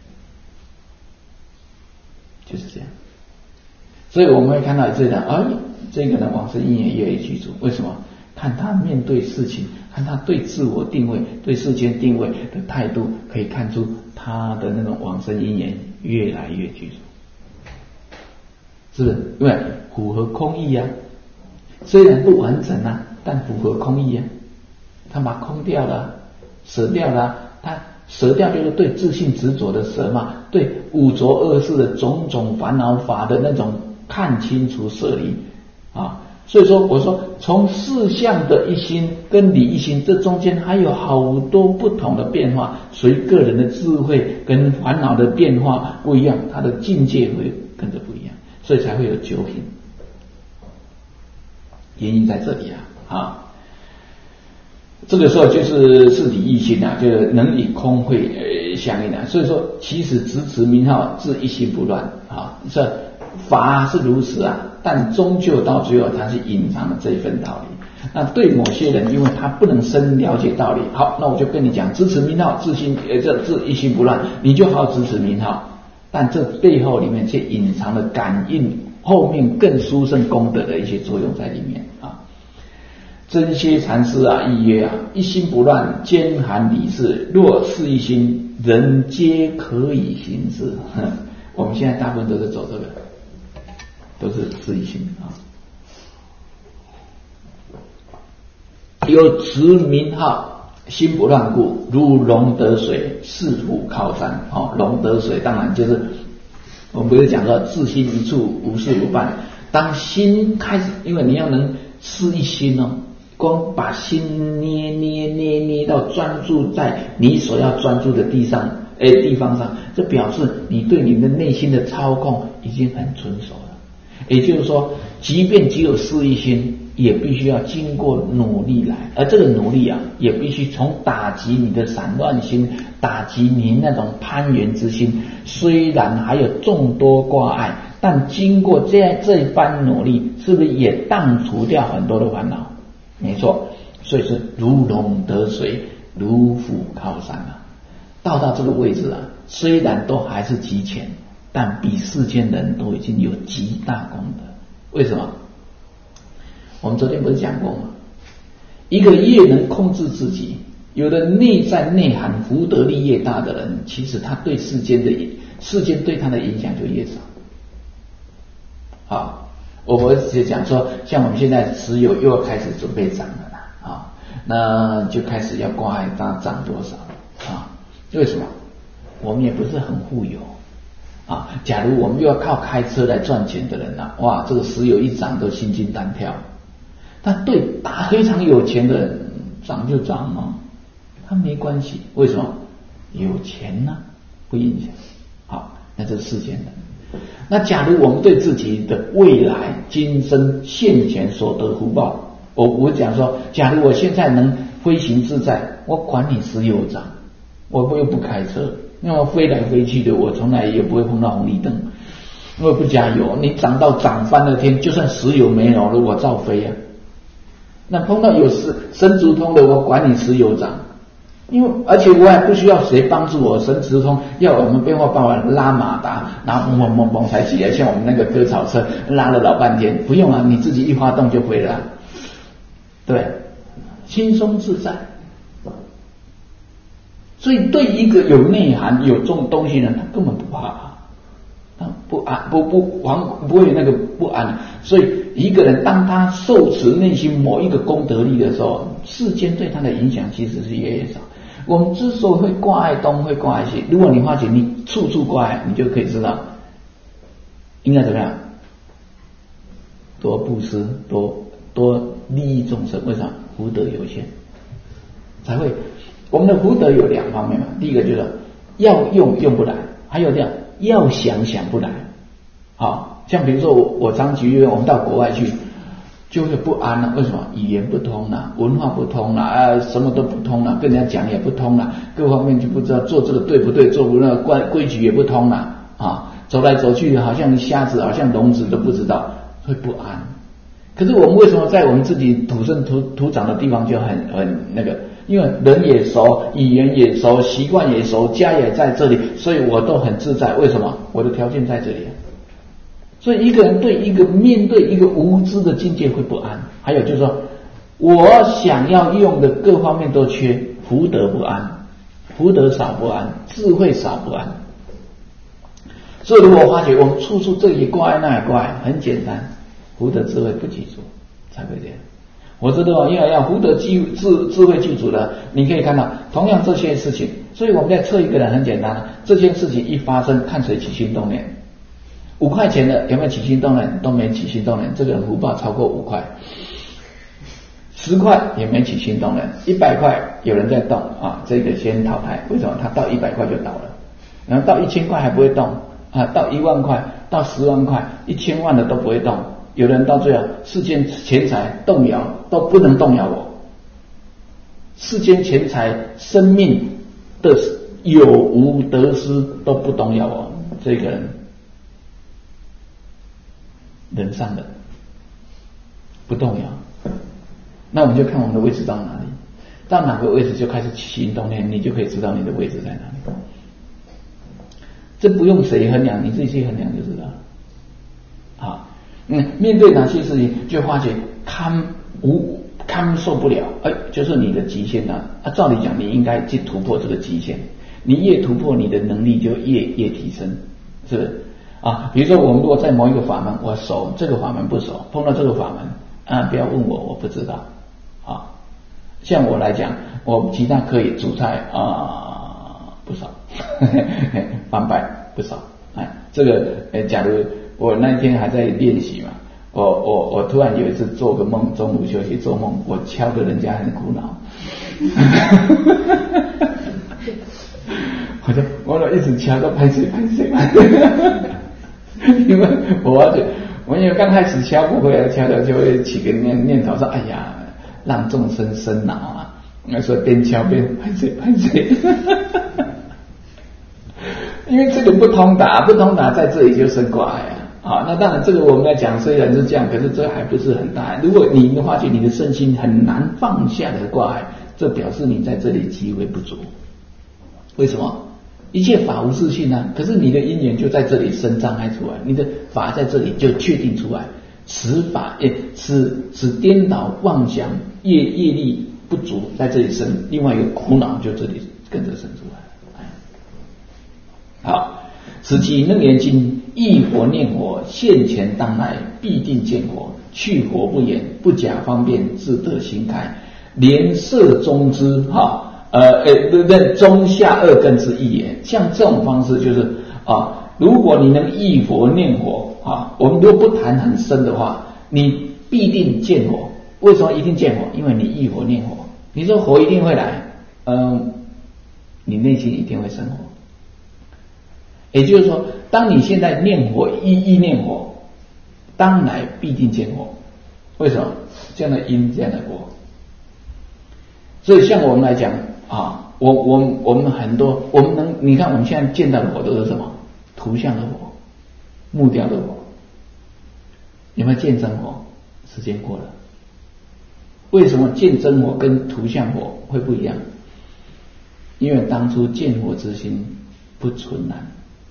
就是这样。所以我们会看到这个这个人往生因缘越来越具足。为什么？看他面对事情，看他对自我定位、对世间定位的态度，可以看出他的那种往生因缘越来越具足。是不是？因为符合空义啊，虽然不完整啊，但符合空义啊。他把空掉了，舍掉了，他舍掉就是对自性执着的舍嘛，对五浊恶世的种种烦恼法的那种看清楚舍离啊。所以说，我说从四相的一心跟理一心，这中间还有好多不同的变化，随个人的智慧跟烦恼的变化不一样，他的境界会跟着不一样。所以才会有九品，原因在这里啊。 这个时候就是是理一心啊，就是能与空会相应啊。所以说，其实直持名号自一心不乱啊。这法是如此啊，但终究到最后，它是隐藏了这一份道理。那对某些人，因为他不能深了解道理，好，那我就跟你讲，直持名号自一心不乱，你就好好直持名号。但这背后里面却隐藏了感应后面更殊胜功德的一些作用在里面啊。真歇禅师啊，亦曰啊，一心不乱，兼含理事，若是一心，人皆可以行之。我们现在大部分都是走这个，都是是一心啊。有持名号，心不乱故，如龙得水，是复靠山。龙得水当然就是我们不是讲说自心一处，无事无伴。当心开始，因为你要能是一心哦，光把心捏到专注在你所要专注的地方上，这表示你对你的内心的操控已经很纯熟了。也就是说，即便只有是一心，也必须要经过努力来，而这个努力啊，也必须从打击你的散乱心，打击你那种攀缘之心。虽然还有众多挂碍，但经过这一番努力，是不是也荡除掉很多的烦恼？没错，所以是如龙得水，如虎靠山啊。到这个位置啊，虽然都还是极浅，但比世间人都已经有极大功德。为什么？我们昨天不是讲过吗？一个越能控制自己，有的内在内涵福德力越大的人，其实他对世间对他的影响就越少。好，我只讲说，像我们现在持有又要开始准备涨了啦，那就开始要挂碍它涨多少啊？为什么？我们也不是很富有啊。假如我们又要靠开车来赚钱的人啊，哇，这个石油一涨都心惊胆跳。但对非常有钱的人，涨就涨嘛，他没关系。为什么？有钱呢，不影响。好，那这是世间人。那假如我们对自己的未来今生现前所得福报，我讲说，假如我现在能飞行自在，我管你石油涨，我又不开车，因为我飞来飞去的，我从来也不会碰到红绿灯，我也不加油，你涨到涨翻了天，就算石油没有了，我照飞啊。那碰到有神足通的，我管你石油涨，因为而且我还不需要谁帮助我，神足通要我们变化办法拉马达，然后嘣才起来，像我们那个割草车拉了老半天，不用啊，你自己一发动就回了，对，轻松自在。所以对一个有内涵有这种东西的人，他根本不怕，他不安不会那个不安。所以一个人当他受持内心某一个功德力的时候，世间对他的影响其实是越来越少。我们之所以会挂碍东会挂碍西，如果你发觉你处处挂碍，你就可以知道应该怎么样，多布施，多利益众生。为什么？福德有限，才会。我们的福德有两方面嘛，第一个就是要用不来，还有这样要想不来。好，像比如说我常举例，我们到国外去就会不安了，为什么？语言不通了，文化不通了，什么都不通了，跟人家讲也不通了，各方面就不知道做这个对不对，做不那个规矩也不通了啊，走来走去好像瞎子，好像聋子都不知道，会不安。可是我们为什么在我们自己土生土长的地方就很那个？因为人也熟，语言也熟，习惯也熟，家也在这里，所以我都很自在。为什么？我的条件在这里。所以一个人面对一个无知的境界会不安。还有就是说，我想要用的各方面都缺，福德不安，福德少不安，智慧少不安。所以如果我发觉我们处处这里挂碍那里挂碍，很简单，福德智慧不记住才会这样。我知道要福德智慧记住了，你可以看到同样这些事情，所以我们在测一个人很简单，这件事情一发生，看谁起心动念。5块钱的有没有起心动念？都没起心动念，这个人福报超过5块。10块也没起心动念，100块有人在动啊，这个先淘汰。为什么？他到100块就倒了，然后到1000块还不会动啊，到1万块，到10万块，1000万的都不会动。有人到最后世间钱财动摇都不能动摇我， 世间钱财、生命的有无得失都不动摇哦，这个人上人不动摇。那我们就看我们的位置到哪里，到哪个位置就开始起心动念，你就可以知道你的位置在哪里。这不用谁衡量，你自己去衡量就知道了。好，面对哪些事情就发觉堪受不了，就是你的极限啊！照理讲，你应该去突破这个极限。你越突破，你的能力就越提升，是不是？啊，比如说我们如果在某一个法门，我熟这个法门不熟，碰到这个法门不要问我不知道啊。像我来讲，我其他可以煮菜不少，翻白不少。这个假如我那一天还在练习嘛，我突然有一次做个梦，中午休息做梦，我敲得人家很苦恼，我一直敲到拍水，因为我因为刚开始敲不会，敲到就会起个念头说，哎呀，让众生生恼啊，所以边敲边拍水。因为这个不通达在这里就生挂碍啊。那当然这个我们来讲虽然是这样，可是这还不是很大。如果你发觉你的身心很难放下的挂碍，这表示你在这里机会不足。为什么？一切法无自性啊，可是你的因缘就在这里生障碍出来，你的法在这里就确定出来，此法使颠倒妄想业力不足在这里生，另外一个苦恼就这里跟着生出来。好，此即楞严经忆佛念佛，现前当来必定见佛，去佛不言，不假方便，自得心开，连摄中之中下二根之意也。像这种方式就是如果你能忆佛念佛我们如果不谈很深的话，你必定见佛。为什么一定见佛？因为你忆佛念佛，你说佛一定会来，你内心一定会生活。也就是说，当你现在念佛意念佛，当来必定见佛。为什么？这样的因，这样的果。所以像我们来讲我们很多，你看我们现在见到的佛都是什么？图像的佛，木雕的佛。有没有见真佛？时间过了。为什么见真佛跟图像佛会不一样？因为当初见佛之心不纯然。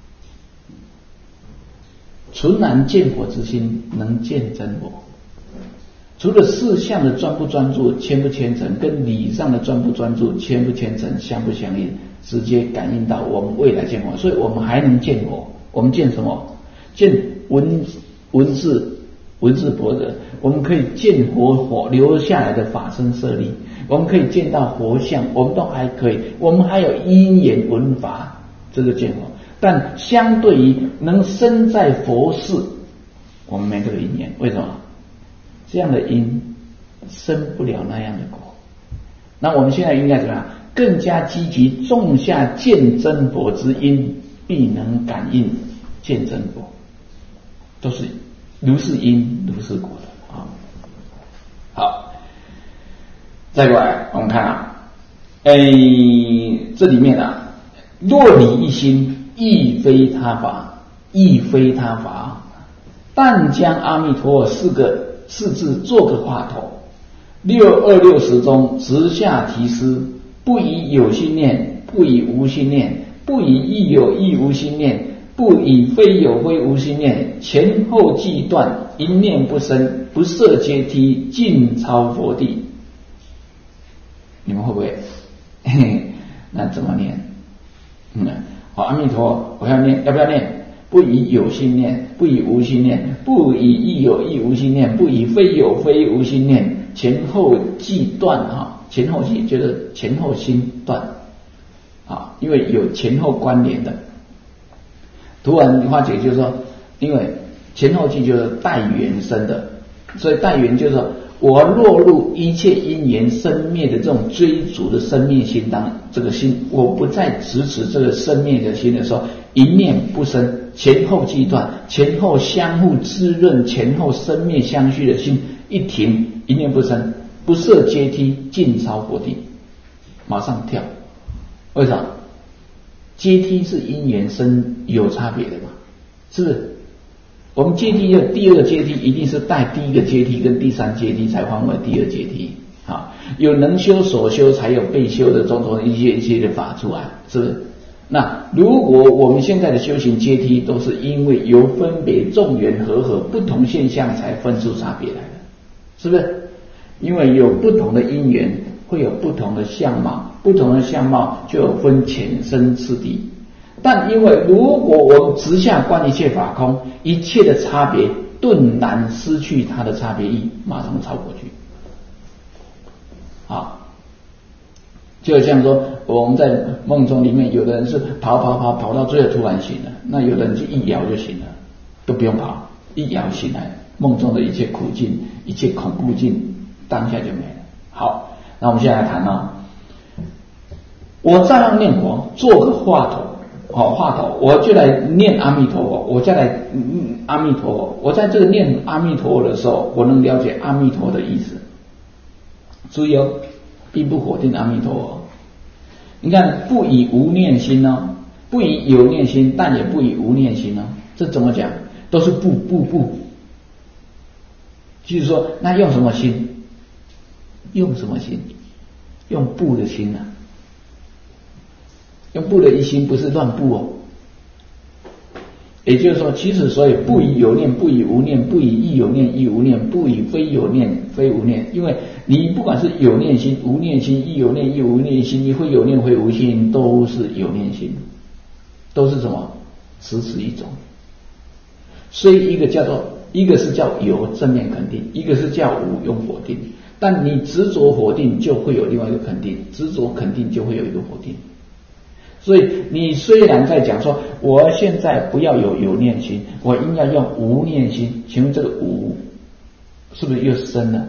纯然见佛之心能见真佛，除了事相的专不专注、虔不虔诚，跟理上的专不专注、虔不虔诚相不相应，直接感应到我们未来见佛。所以我们还能见佛。我们见什么？见文字般若，我们可以见佛留下来的法身舍利，我们可以见到佛像，我们都还可以。我们还有因缘闻法，这个见佛。但相对于能生在佛世，我们没这个因缘。为什么？这样的因生不了那样的果。那我们现在应该怎么样？更加积极种下见真佛之因，必能感应见真佛，都是如是因如是果的啊。好，再过来我们看这里面若你一心，亦非他法，但将阿弥陀佛四字做个话头，626中直下题诗，不以有心念，不以无心念，不以亦有亦无心念，不以非有非无心念，前后既断，一念不生，不设阶梯，尽超佛地。你们会不会？那怎么念？好，阿弥陀，我要念，要不要念？不以有心念，不以无心念，不以亦有亦无心念，不以非有非无心念，前后既断前后既就是前后心断因为有前后关联的。突然化解就是说，因为前后既就是带缘生的，所以带缘就是说，我落入一切因缘生灭的这种追逐的生灭心这个心，我不再执持这个生灭的心的时候，一念不生，前后既断，前后相互滋润，前后生灭相续的心一停，一念不生，不设阶梯，尽超佛地。 马上跳，为啥？阶梯是因缘生有差别的嘛，是不是？我们阶梯的第二个阶梯一定是带第一个阶梯跟第三阶梯才换为第二阶梯啊，有能修所修，才有被修的种种一些的法出来，是不是？那如果我们现在的修行阶梯都是因为由分别众缘和合不同现象才分出差别来的，是不是？因为有不同的因缘，会有不同的相貌，不同的相貌就有分浅深次第。但因为如果我们直下观一切法空，一切的差别顿然失去它的差别意，马上超过去。好，就像说我们在梦中里面，有的人是跑到最后突然醒了，那有的人就一摇就醒了，都不用跑，一摇醒来，梦中的一切苦境、一切恐怖境，当下就没了。好，那我们现在来谈我照样念佛，做个话头，我就来念阿弥陀佛，我再来阿弥陀佛。我在这个念阿弥陀佛的时候，我能了解阿弥陀的意思。注意哦，并不否定阿弥陀佛。你看，不以无念心哦，不以有念心，但也不以无念心哦。这怎么讲？都是不。就是说，那用什么心？用什么心？用不的心啊。用不的一心不是乱不哦，也就是说，其实所以不以有念，不以无念，不以亦有念亦无念，不以非有念非无念。因为你不管是有念心、无念心、亦有念亦无念心，你会有念会无心，都是有念心，都是什么？此一种。所以一个是叫有正面肯定，一个是叫无用否定。但你执着否定，就会有另外一个肯定；执着肯定，就会有一个否定。所以你虽然在讲说我现在不要有念心，我应该用无念心，请问这个无是不是又深了？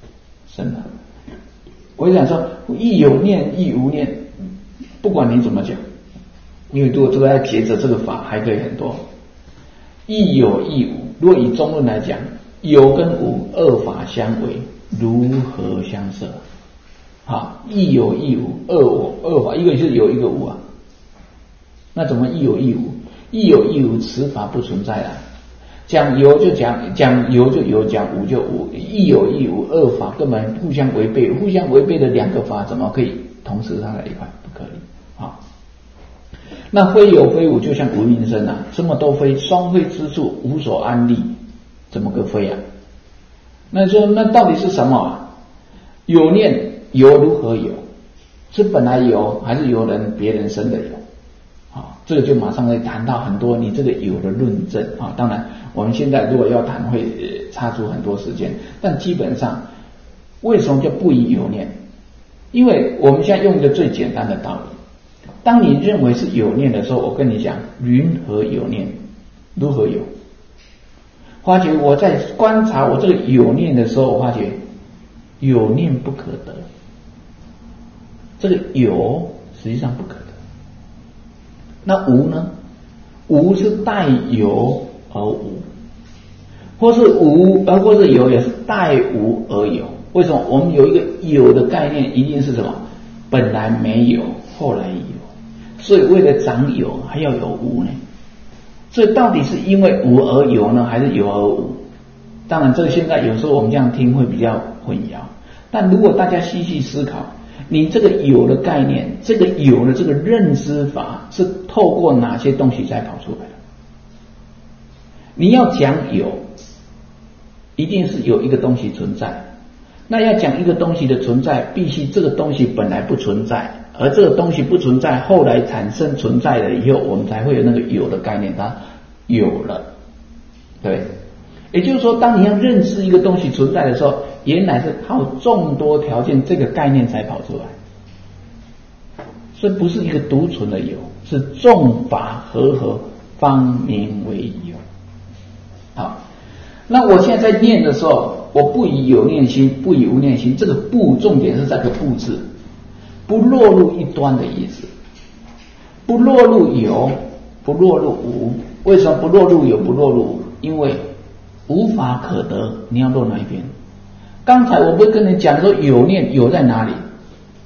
我想说亦有念亦无念，不管你怎么讲，因为如果这个要结着这个法还可以很多。亦有亦无，如果以中论来讲，有跟无二法相违，如何相摄？好，亦有亦无，二法，一个是有，一个无啊。那怎么亦有亦无？亦有亦无，此法不存在了。讲有就讲有就有，讲无就无，亦有亦无，二法根本互相违背，互相违背的两个法怎么可以同时上来一块？不可以。好，那非有非无，就像无名声啊，什么都非，双非之处无所安立，怎么个非啊？那说那到底是什么啊？有念有如何有？是本来有，还是由别人生的有？这个就马上会谈到很多你这个有的论证啊。当然我们现在如果要谈会差出很多时间，但基本上为什么叫不以有念？因为我们现在用一个最简单的道理，当你认为是有念的时候，我跟你讲云何有念，如何有？发觉我在观察我这个有念的时候，我发觉有念不可得，这个有实际上不可得。那无呢？无是带有而无，或是无或是有也是带无而有。为什么？我们有一个有的概念，一定是什么？本来没有，后来有，所以为了长有，还要有无呢？所以到底是因为无而有呢，还是有而无？当然，这个现在有时候我们这样听会比较混淆，但如果大家细细思考，你这个有的概念，这个有的这个认知法是透过哪些东西才跑出来的？你要讲有，一定是有一个东西存在。那要讲一个东西的存在，必须这个东西本来不存在，而这个东西不存在，后来产生存在了以后，我们才会有那个有的概念，它有了。对，也就是说，当你要认识一个东西存在的时候，原来是靠众多条件这个概念才跑出来，所以不是一个独存的有，是众法合方名为有。好，那我现在在念的时候，我不以有念心，不以无念心，这个不重点是这个不字，不落入一端的意思，不落入有，不落入无。为什么不落入有，不落入无？因为无法可得，你要落哪一边？刚才我不是跟你讲说有念有在哪里？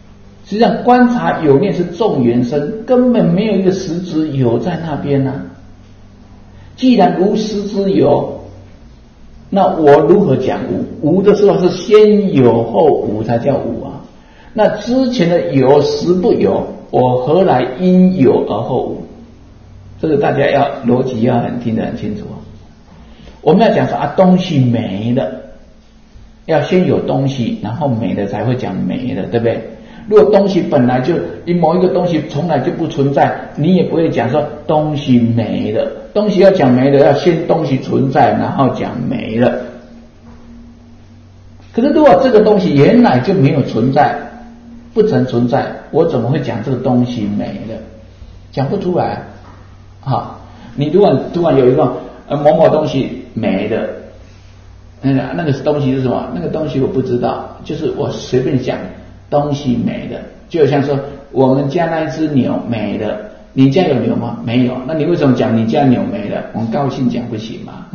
实际上观察有念是众缘生，根本没有一个实质有在那边啊。既然无实质有，那我如何讲无？无的时候是先有后无才叫无啊。那之前的有实不有，我何来因有而后无？这个大家要逻辑要很听得很清楚。我们要讲说东西没了，要先有东西，然后没了才会讲没了，对不对？如果东西本来就某一个东西从来就不存在，你也不会讲说东西没了。东西要讲没了，要先东西存在，然后讲没了。可是如果这个东西原来就没有存在，不曾存在，我怎么会讲这个东西没了？讲不出来啊！你突然有一个某某东西没了，那个东西是什么？那个东西我不知道，就是我随便讲东西没了，就像说我们家那一只牛没了，你家有牛吗？没有，那你为什么讲你家牛没了？我们高兴讲不行吗？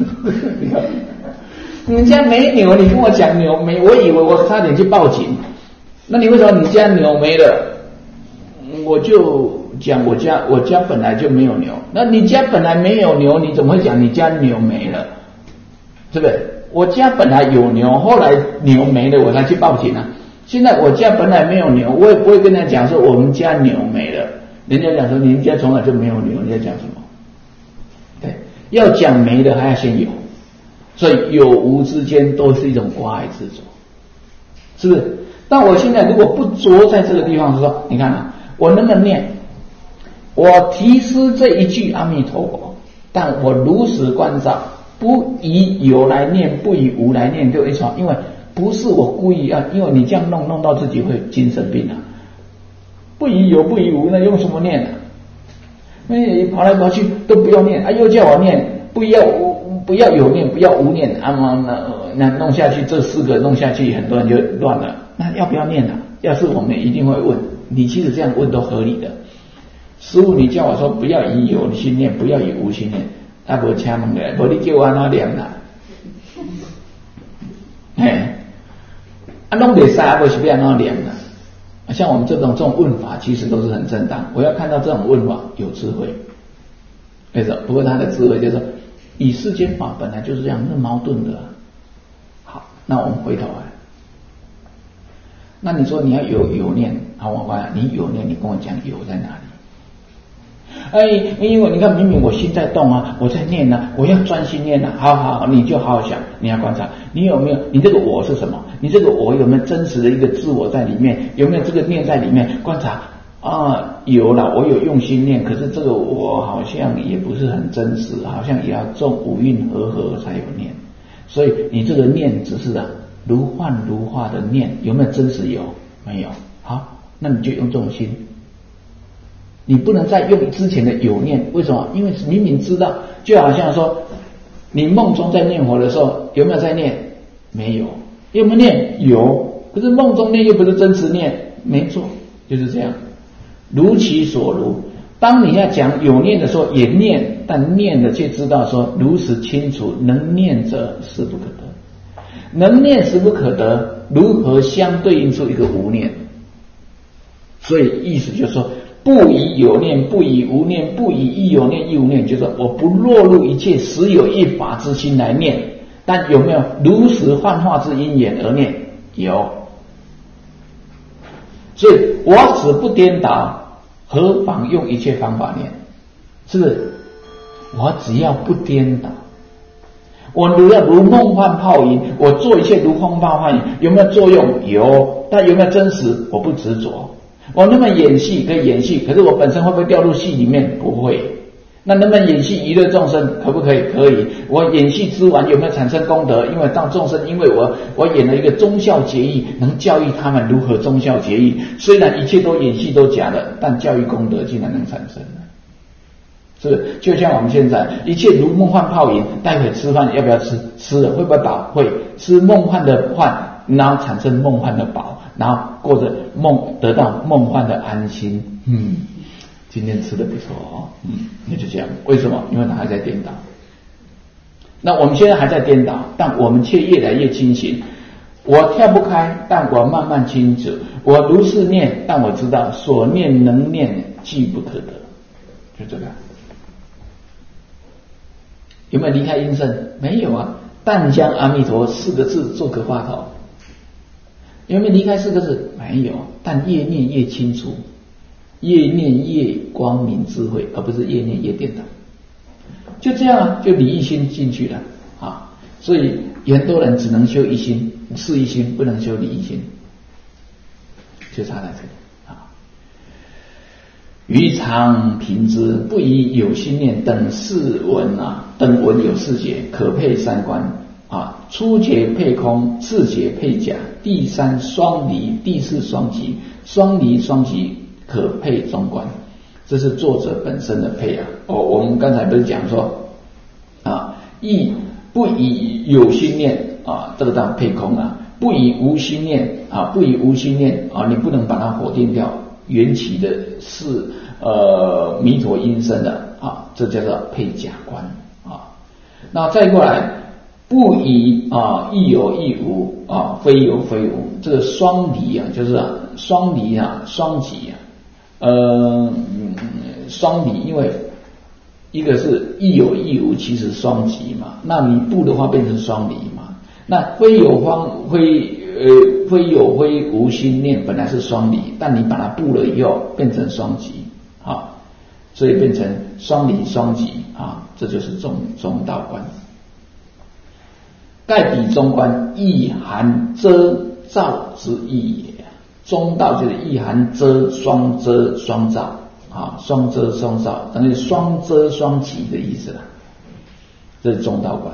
你家没牛，你跟我讲牛没，我以为我差点去报警。那你为什么你家牛没了？我就讲我家本来就没有牛。那你家本来没有牛，你怎么会讲你家牛没了？对不对？我家本来有牛，后来牛没了，我才去报警啊。现在我家本来没有牛，我也不会跟他讲说我们家牛没了。人家讲说你们家从来就没有牛，你在讲什么？对，要讲没的还要先有，所以有无之间都是一种挂碍执着，是不是？但我现在如果不着在这个地方，是说，你看啊，我能不能念？我提示这一句阿弥陀佛，但我如实观照，不以有来念，不以无来念，就一说，因为不是我故意要，因为你这样弄到自己会精神病啊。不以有不以无，那用什么念啊？你跑来跑去都不要念啊，又叫我念，不要有念，不要无念啊，那弄下去，这四个弄下去，很多人就乱了。那要不要念啊？要是我们一定会问，你其实这样问都合理的。师父，你叫我说不要以有心念，不要以无心念，那不掐门的，不你叫我哪念啦？弄得啥不是不要哪念啦？像我们这种问法，其实都是很正当。我要看到这种问法有智慧，为什么？不过他的智慧就是说，以世间法本来就是这样，是矛盾的。好，那我们回头来。那你说你要有念，好，我发现你有念，你跟我讲有在哪里？因为你看，明明我心在动啊，我在念啊，我要专心念啊。好，你就好好想，你要观察，你有没有？你这个我是什么？你这个我有没有真实的一个自我在里面？有没有这个念在里面？观察啊，有了，我有用心念，可是这个我好像也不是很真实，好像也要种五蕴和合才有念。所以你这个念只是如幻如化的念，有没有真实？有没有？好，那你就用这种心。你不能再用之前的有念，为什么？因为明明知道，就好像说，你梦中在念佛的时候，有没有在念？没有。有没有念？有。可是梦中念又不是真实念，没错，就是这样。如其所如，当你要讲有念的时候也念，但念的却知道说如此清楚，能念者是不可得，能念是不可得，如何相对应出一个无念？所以意思就是说，不以有念，不以无念，不以亦有念亦无念，就是说我不落入一切实有一法之心来念，但有没有如实幻化之因缘而念？有。所以我只不颠倒，何妨用一切方法念？是不是？我只要不颠倒，我如梦幻泡影，我做一切如梦幻泡影，有没有作用？有。但有没有真实？我不执着。我能不能演戏？可以演戏，可是我本身会不会掉入戏里面？不会。那能不能演戏娱乐众生？可不可以？可以。我演戏之完有没有产生功德？因为当众生，因为我演了一个忠孝节义，能教育他们如何忠孝节义。虽然一切都演戏都假的，但教育功德竟然能产生。是不是？就像我们现在一切如梦幻泡影，待会吃饭要不要吃？吃了会不会饱？会。吃梦幻的幻，然后产生梦幻的饱，然后过着得到梦幻的安心。今天吃的不错哦。那就这样。为什么？因为他还在颠倒。那我们现在还在颠倒，但我们却越来越清醒。 我跳不开，但我慢慢清楚，我如是念，但我知道所念能念既不可得，就这个。有没有离开阴身？没有啊，但将阿弥陀4个字做个话头。有没有离开4个字？没有，但越念越清楚，越念越光明智慧，而不是越念越颠倒。就这样啊，就理一心进去了啊。所以很多人只能修一心，事一心，不能修理一心，就差在这里啊。于常平之，不以有心念等四文啊，等文有4节，可配3观啊。初节配空，次节配假，第3双离，第4双极，双离双极可配中观。这是作者本身的配啊。我们刚才不是讲说啊，不以有心念啊，这个当配空啊；不以无心念啊，不以无心念啊，你不能把它否定掉。缘起的是弥陀因身的啊，这叫做配假观啊。那再过来，不以亦有亦无啊，非有非无，这个双离啊，就是双离啊，双极啊，双离，因为一个是亦有亦无，其实双极嘛，那你不的话变成双离嘛。那非有非无心念本来是双离，但你把它不了以后变成双极啊，所以变成双离双极啊，这就是中道观。盖彼中观，意含遮照之意也。中道就是意含遮双照啊，双遮双照，等于双遮双极的意思了。这是中道观。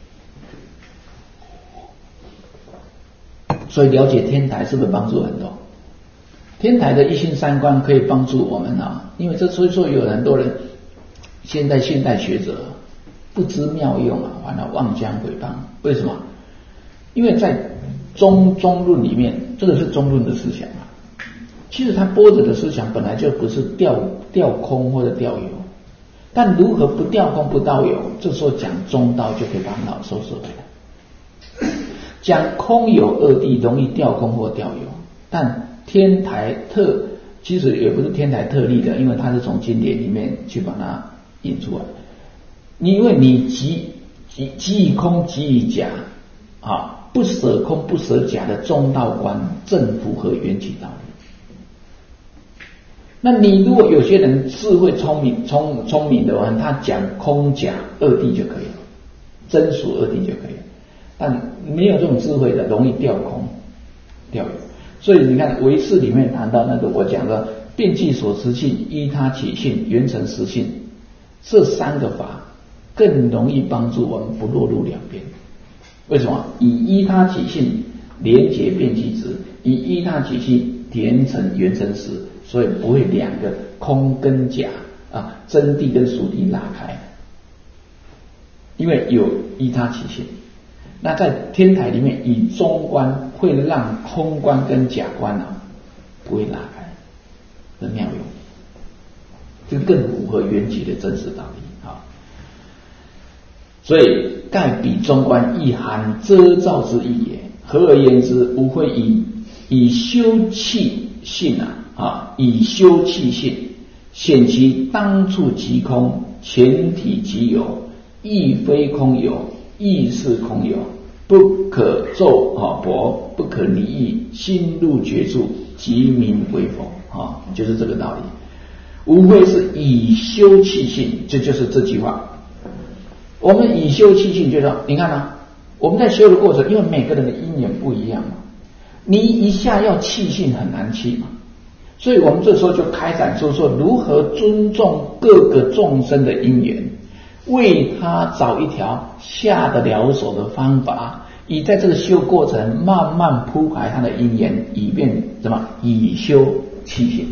所以了解天台是不是帮助很多？天台的一心3观可以帮助我们啊，因为所以说有很多人现代学者不知妙用啊，反而妄将诽谤。为什么？因为在中论里面，这个是中论的思想啊。其实他般若的思想本来就不是掉空或者掉有，但如何不掉空不掉有，这时候讲中道就可以把脑收拾回来。讲空有2谛容易掉空或掉有，但天台其实也不是天台特例的，因为它是从经典里面去把它引出来。因为你即以空即以假啊，不舍空不舍假的中道观正符合缘起道理。那你如果有些人智慧聪明的话，他讲空假2谛就可以了，真属2谛就可以了。但没有这种智慧的，容易掉空掉有。所以你看唯识里面谈到那个我讲的遍计所持性、依他起性、缘成实性，这3个法更容易帮助我们不落入两边。为什么？以依他起性连结遍计执，以依他起性连成缘成实，所以不会2个空跟假啊，真谛跟俗谛拉开，因为有依他起性。那在天台里面以中观会让空观跟假观啊不会拉开的妙用，就更符合缘起的真实道理啊。所以盖彼中观亦含遮照之意也。合而言之，无非以修气性以修气性显其当处即空，前体即有，亦非空有，亦是空有，不可骤薄，不可离异，心入觉处，即名为佛就是这个道理。无非是以修气性，这就是这句话。我们以修气性，就是说你看啊，我们在修的过程，因为每个人的因缘不一样嘛，你一下要气性很难气嘛，所以我们这时候就开展出说如何尊重各个众生的因缘，为他找一条下得了手的方法，以在这个修过程慢慢铺排他的因缘，以便以修气性。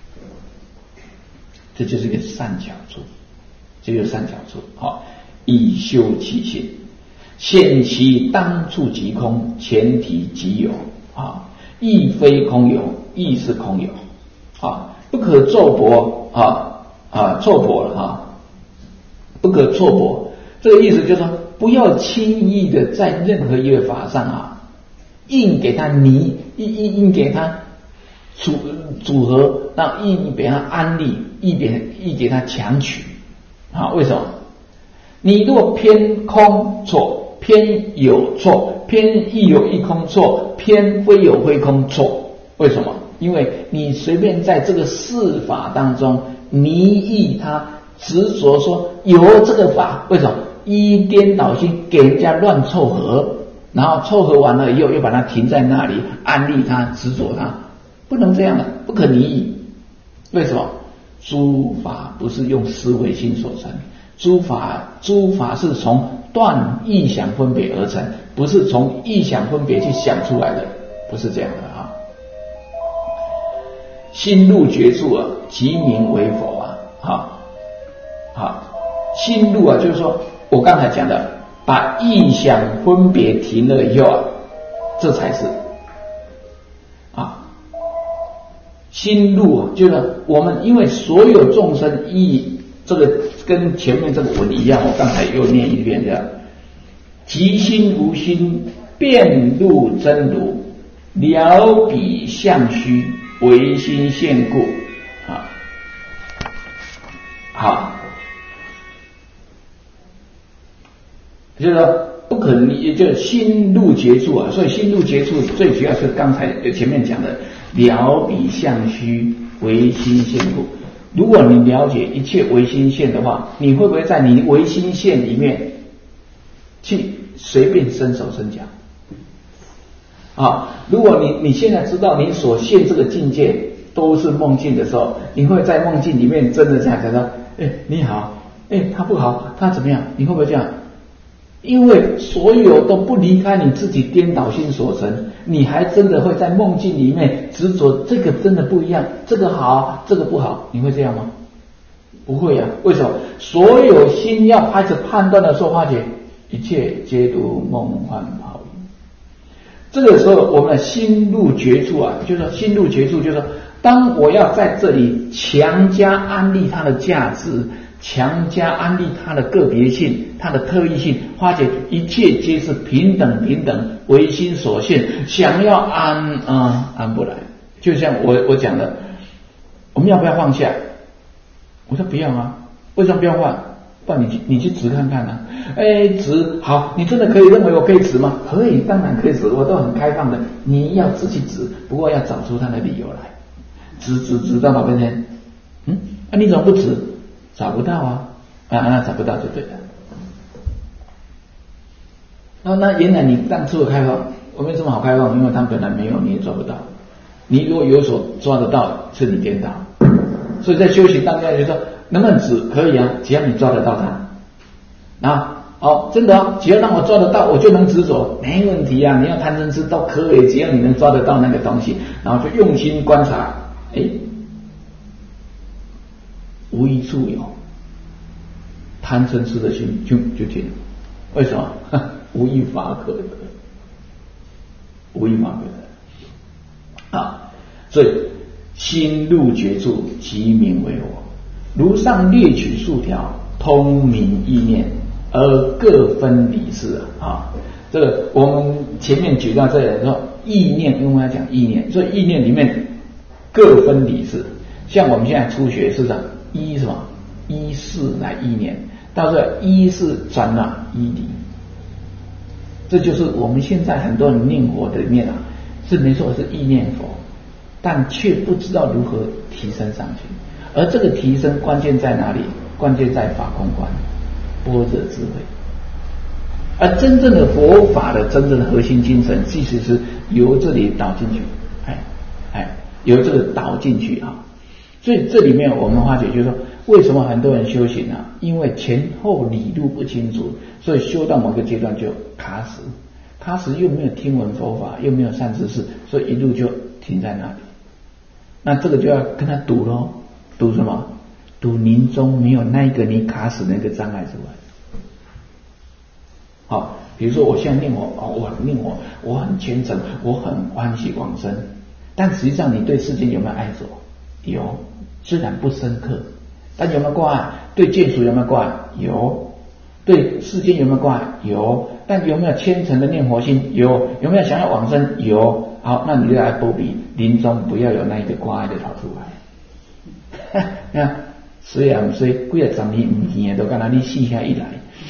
这就是一个善巧处，这就是善巧处以修气性显其当处即空，前提即有亦非空有，亦是空有不可骤薄错薄了不可错薄。这个意思就是说，不要轻易的在任何一个法上硬给它硬给它组合，让硬给它安立，硬给它强取。啊，为什么？你如果偏空错，偏有错，偏亦有亦空错，偏非有非空错，为什么？因为你随便在这个事法当中迷意它，执着说有这个法，为什么？依颠倒心给人家乱凑合，然后凑合完了以后又把它停在那里，安立它，执着它，不能这样的，不可离矣。为什么？诸法不是用思维心所成，诸法是从断意想分别而成，不是从意想分别去想出来的，不是这样的啊。心入觉处啊，即名为佛啊。好，心入啊，就是说我刚才讲的，把意想分别停了以后啊，这才是啊。心入啊，就是我们因为所有众生这个跟前面这个文一样，我刚才又念一遍这样，即心无心，遍入真如，了彼相虚，唯心现故啊。好，就是说不可能，也就是心入觉处啊。所以心入觉处最主要是刚才前面讲的了彼相虚，唯心现故。如果你了解一切唯心现的话，你会不会在你唯心现里面去随便伸手伸脚啊？如果你现在知道你所现这个境界都是梦境的时候，你会在梦境里面真的这样说，你好，他不好，他怎么样？你会不会这样？因为所有都不离开你自己颠倒心所成，你还真的会在梦境里面执着这个真的不一样，这个好，这个不好，你会这样吗？不会啊。为什么？所有心要开始判断的时候，发觉一切皆如梦幻泡影。这个时候我们的心入觉处啊，就是说心入觉处，就是说当我要在这里强加安立它的价值，强加安立它的个别性，它的特异性，发觉一切皆是平等，唯心所现，想要安不来。就像我讲的，我们要不要放下？我说不要啊。为什么不要放？不然你去指看看啊。指好，你真的可以认为我可以指吗？可以，当然可以指，我都很开放的。你要自己指，不过要找出它的理由来。指到哪边去？你怎么不指？找不到啊，那找不到就对了。那原来你当初的开放，我没什么好开放，因为他本来没有，你也抓不到。你如果有所抓得到，是你颠倒。所以在修行当中就说，能不能指？可以啊，只要你抓得到它。真的只要让我抓得到，我就能执着，没问题啊。你要贪嗔痴都可以，只要你能抓得到那个东西，然后就用心观察，无一处有贪嗔痴的心就停了。为什么？无一法可得，无一法可得所以心入觉处，即名为我。如上列举数条，通明意念，而各分理事这个我们前面举到这里说，意念，因为要讲意念，所以意念里面各分理事。像我们现在初学是依什么？依事来意念，到这依事转了依理。这就是我们现在很多人念佛的里面是没错，是意念佛，但却不知道如何提升上去。而这个提升关键在哪里？关键在法空观，般若智慧。而真正的佛法的真正的核心精神，其实是由这里导进去，由这个导进去所以这里面我们发觉就是说，为什么很多人修行因为前后理路不清楚，所以修到某个阶段就卡死，又没有听闻佛法，又没有善知识，所以一路就停在那里。那这个就要跟他赌咯，赌什么？赌临终没有那个你卡死那个障碍之外。比如说我现在念我我很虔诚，我很欢喜往生，但实际上你对世间有没有爱着？有，虽然不深刻，但有没有挂碍？对眷属有没有挂碍？有。对世间有没有挂碍？有。 但有没有虔诚的念佛心？有。有没有想要往生？有。好，那你就来保庇临终不要有那一个挂碍的跑出来。你看，虽然几个十年不见的，都敢若你死下一来。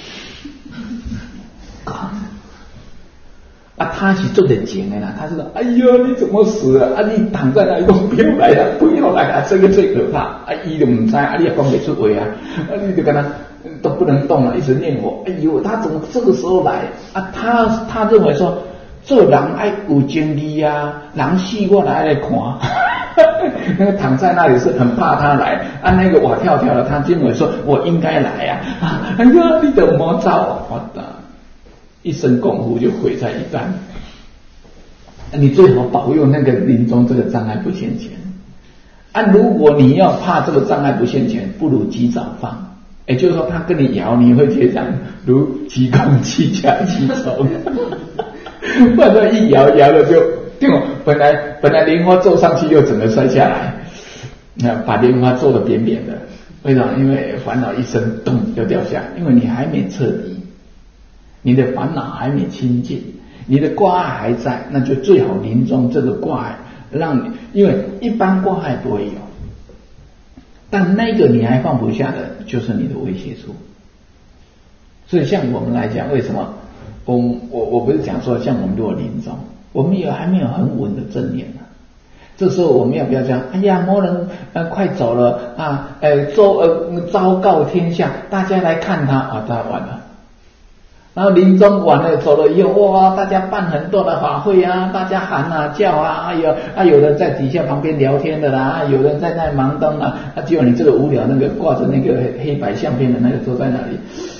他是做点钱的啦，他是说，哎呦，你怎么死了？啊，你躺在那里，不要来了，不要来了，这个最可怕。伊就不知，你也讲不出话啊，你就跟他都不能动了，一直念佛。哎呦，他怎么这个时候来？他认为说，做人爱有精力啊，人死我来看。那个躺在那里是很怕他来，那个我跳跳的，他认为说我应该来啊。哎呀，你怎么造？我的。一生功夫就毁在一旦，你最好保佑那个临终这个障碍不现前。如果你要怕这个障碍不现前，不如及早放。也就是说，他跟你摇，你会觉得如急空气加急走，不然他一摇了就本来莲花坐上去又整个摔下来，把莲花做得扁扁的。为什么？因为烦恼一生咚就掉下，因为你还没彻底。你的烦恼还没清净，你的挂碍还在，那就最好临终这个挂碍让你，因为一般挂碍不会有，但那个你还放不下的，就是你的威胁处。所以像我们来讲，为什么我不是讲说，像我们如果临终，我们还没有很稳的正念呢？这时候我们要不要讲？哎呀，某人快走了啊，昭告天下，大家来看他他完了。然后临终完了走了以后，哇，大家办很多的法会啊，大家喊啊叫啊，有人在底下旁边聊天的啦，有人在那忙灯啊，只有你这个无聊那个挂着那个黑白相片的那个坐在那里，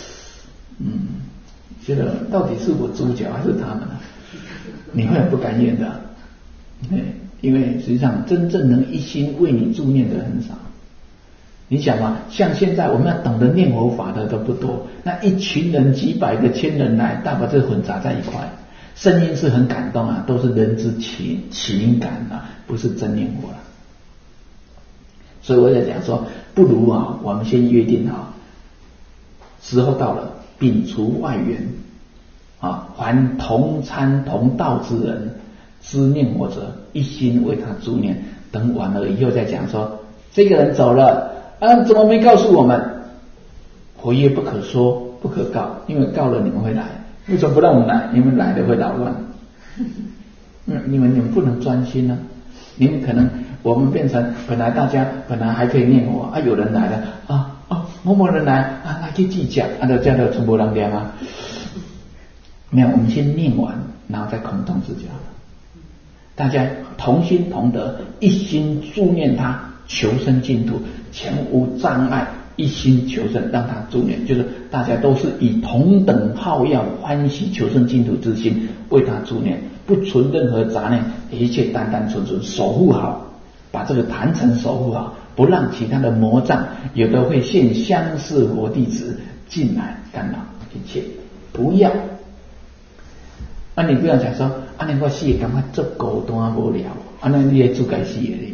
觉得到底是我主角还是他们呢？你会很不甘愿的，因为实际上真正能一心为你助念的很少。你想嘛，像现在我们要懂得念佛法的都不多，那一群人几百个千人来，大把这混杂在一块，声音是很感动啊，都是人之情感啊，不是真念佛了。所以我在讲说，不如我们先约定好，时候到了，摒除外缘凡同参同道之人，知念佛者，一心为他助念。等完了以后再讲说，这个人走了。怎么没告诉我们？佛业不可说，不可告，因为告了你们会来。为什么不让我们来？你们来的会扰乱。你们不能专心啊！你们可能我们变成大家本来还可以念佛有人来了某某人来来去计较就这样的全部人念啊。没有，我们先念完，然后再空洞自己好了。大家同心同德，一心助念他。求生净土，全无障碍，一心求生，让他助念，就是大家都是以同等好要欢喜求生净土之心为他助念，不存任何杂念，一切单单纯纯守护好，把这个坛城守护好，不让其他的魔障有的会现相似佛弟子进来干扰一切，不要。你不要讲说你我死赶快做孤单无聊，那你也做该死的你。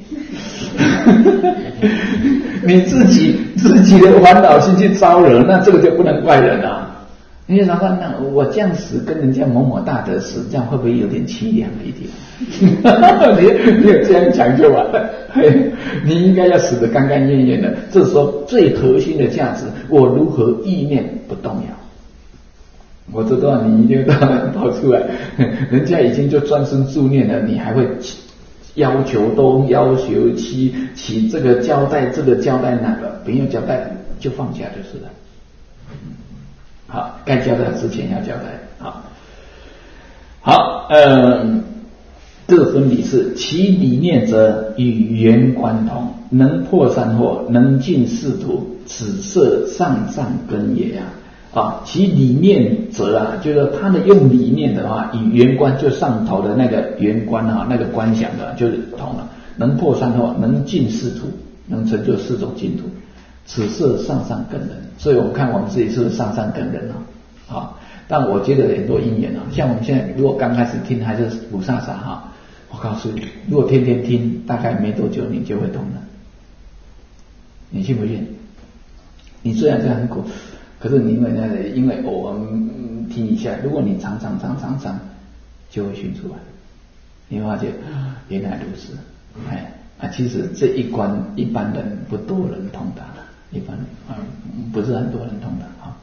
你自己的烦恼心去招惹，那这个就不能怪人啊。你就想说，那我这样死跟人家某某大德死，这样会不会有点凄凉一点？你有这样讲就完了。你应该要死得干干净净的。这时候最核心的价值，我如何意念不动摇？我知道你一定会跑出来，人家已经就专心助念了，你还会要求东要求西，起这个交代这个交代那个，不用交代就放下就是了。好，该交代之前要交代。好，这个分理是其理念则与圆观同，能破三惑，能尽仕途，此色上上根也其理念则就是说他的用理念的话，与圆观就上头的那个圆观那个观想的就是同了，能破三惑，能尽仕途，能成就四种净土，此色上上根人。所以我们看我们自己是不是上上根人但我觉得很多因缘像我们现在如果刚开始听还是不飒飒我告诉你，如果天天听，大概没多久你就会懂了。你信不信？你虽然这样很苦，可是因为我们听一下，如果你常常就会熏出来，你会发觉原来如此。其实这一关一般人不多人通达的，一般不是很多人通达啊。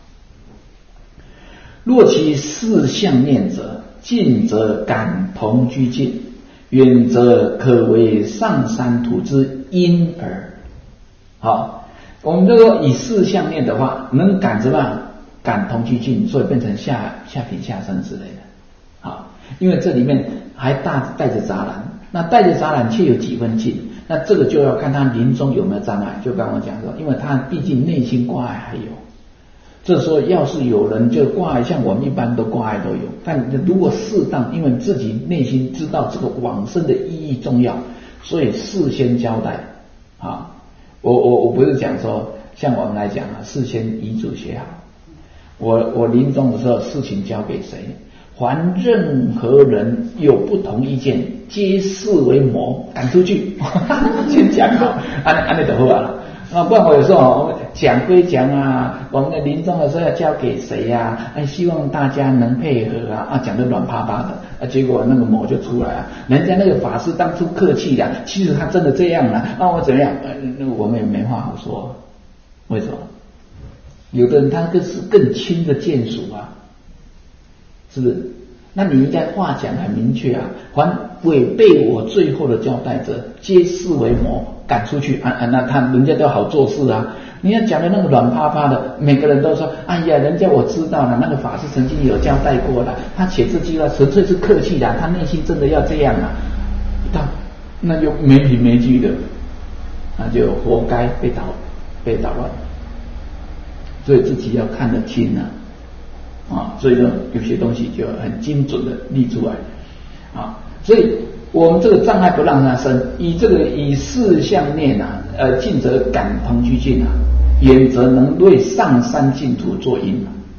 若其四相念者，近则感同居近，远则可为上三土之因耳。好，我们就说以四相念的话，能感什么？感同居近，所以变成下品下生之类的。好，因为这里面还带着杂染，那带着杂染却有几分近，那这个就要看他临终有没有障碍。就刚刚讲说，因为他毕竟内心挂碍还有，这时候要是有人就挂碍，像我们一般都挂碍都有，但如果适当，因为自己内心知道这个往生的意义重要，所以事先交代啊。我不是讲说，像我们来讲事先遗嘱写好，我临终的时候事情交给谁，凡任何人有不同意见，皆视为魔，赶出去。先讲好，安尼就好了。不然我有时候讲归讲啊，我们的临终的时候要交给谁呀？希望大家能配合啊，讲得软趴趴的，结果那个魔就出来啊。人家那个法师当初客气的，其实他真的这样啊，我怎么样？我们也没话好说。为什么？有的人他是更轻的眷属啊，是不是？那你应该话讲很明确啊，凡违背我最后的交代者，皆视为魔，赶出去那他人家都好做事啊。你要讲的那个软趴趴的，每个人都说，哎呀，人家我知道了，那个法师曾经有交代过了，他写这句话纯粹是客气的，他内心真的要这样啊，那就没凭没据的，那就活该被捣乱。所以自己要看得清所以呢，有些东西就很精准的立出来所以我们这个障碍不让它生，以四相念近则感同居近远则能为上三净土作因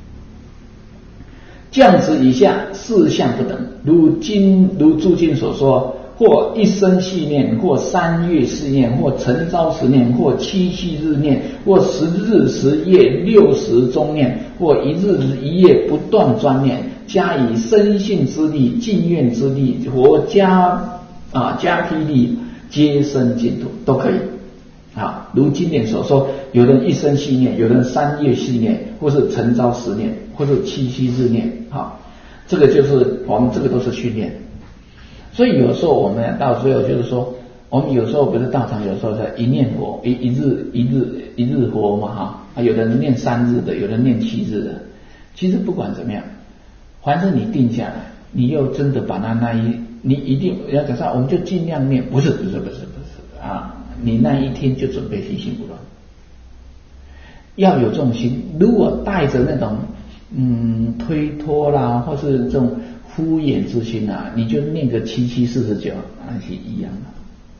降职以下四相不等，如诸经所说，或一生系念，或3月4念，或晨朝10念，或7夕日念，或10日10夜60中念，或1日1夜不断专念，加以深信之力、尽愿之力，或加霹雳，皆生净土，都可以。如经典所说，有人一生系念，有人3月系念，或是晨朝10念，或是7夕日念。这个就是我们这个都是训练。所以有时候我们到最后就是说，我们有时候不是道场，有时候在一念佛，一日佛嘛有的人念3日的，有人念7日的。其实不管怎么样，反正你定下来，你又真的把你一定要讲上，我们就尽量念，不是你那一天就准备提心不乱，要有这种心。如果带着那种推脱啦，或是这种敷衍之心你就念个7749，那是一样的。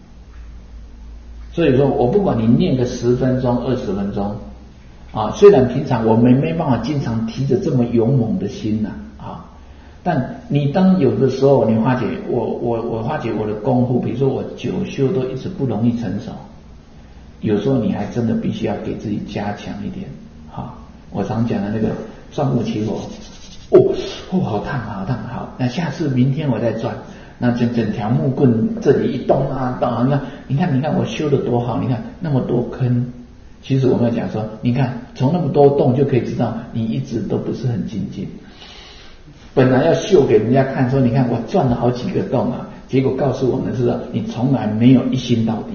所以说我不管你念个10分钟、20分钟虽然平常我们没办法经常提着这么勇猛的心但你当有的时候你发觉我发觉我的功夫，比如说我久修都一直不容易成熟，有时候你还真的必须要给自己加强一点我常讲的那个钻木取火，好烫好烫，好，那下次明天我再钻，那整条木棍这里一动你看我修得多好，你看那么多坑。其实我们要讲说，你看从那么多洞就可以知道你一直都不是很精进。本来要秀给人家看说，你看我钻了好几个洞结果告诉我们是你从来没有一心到底。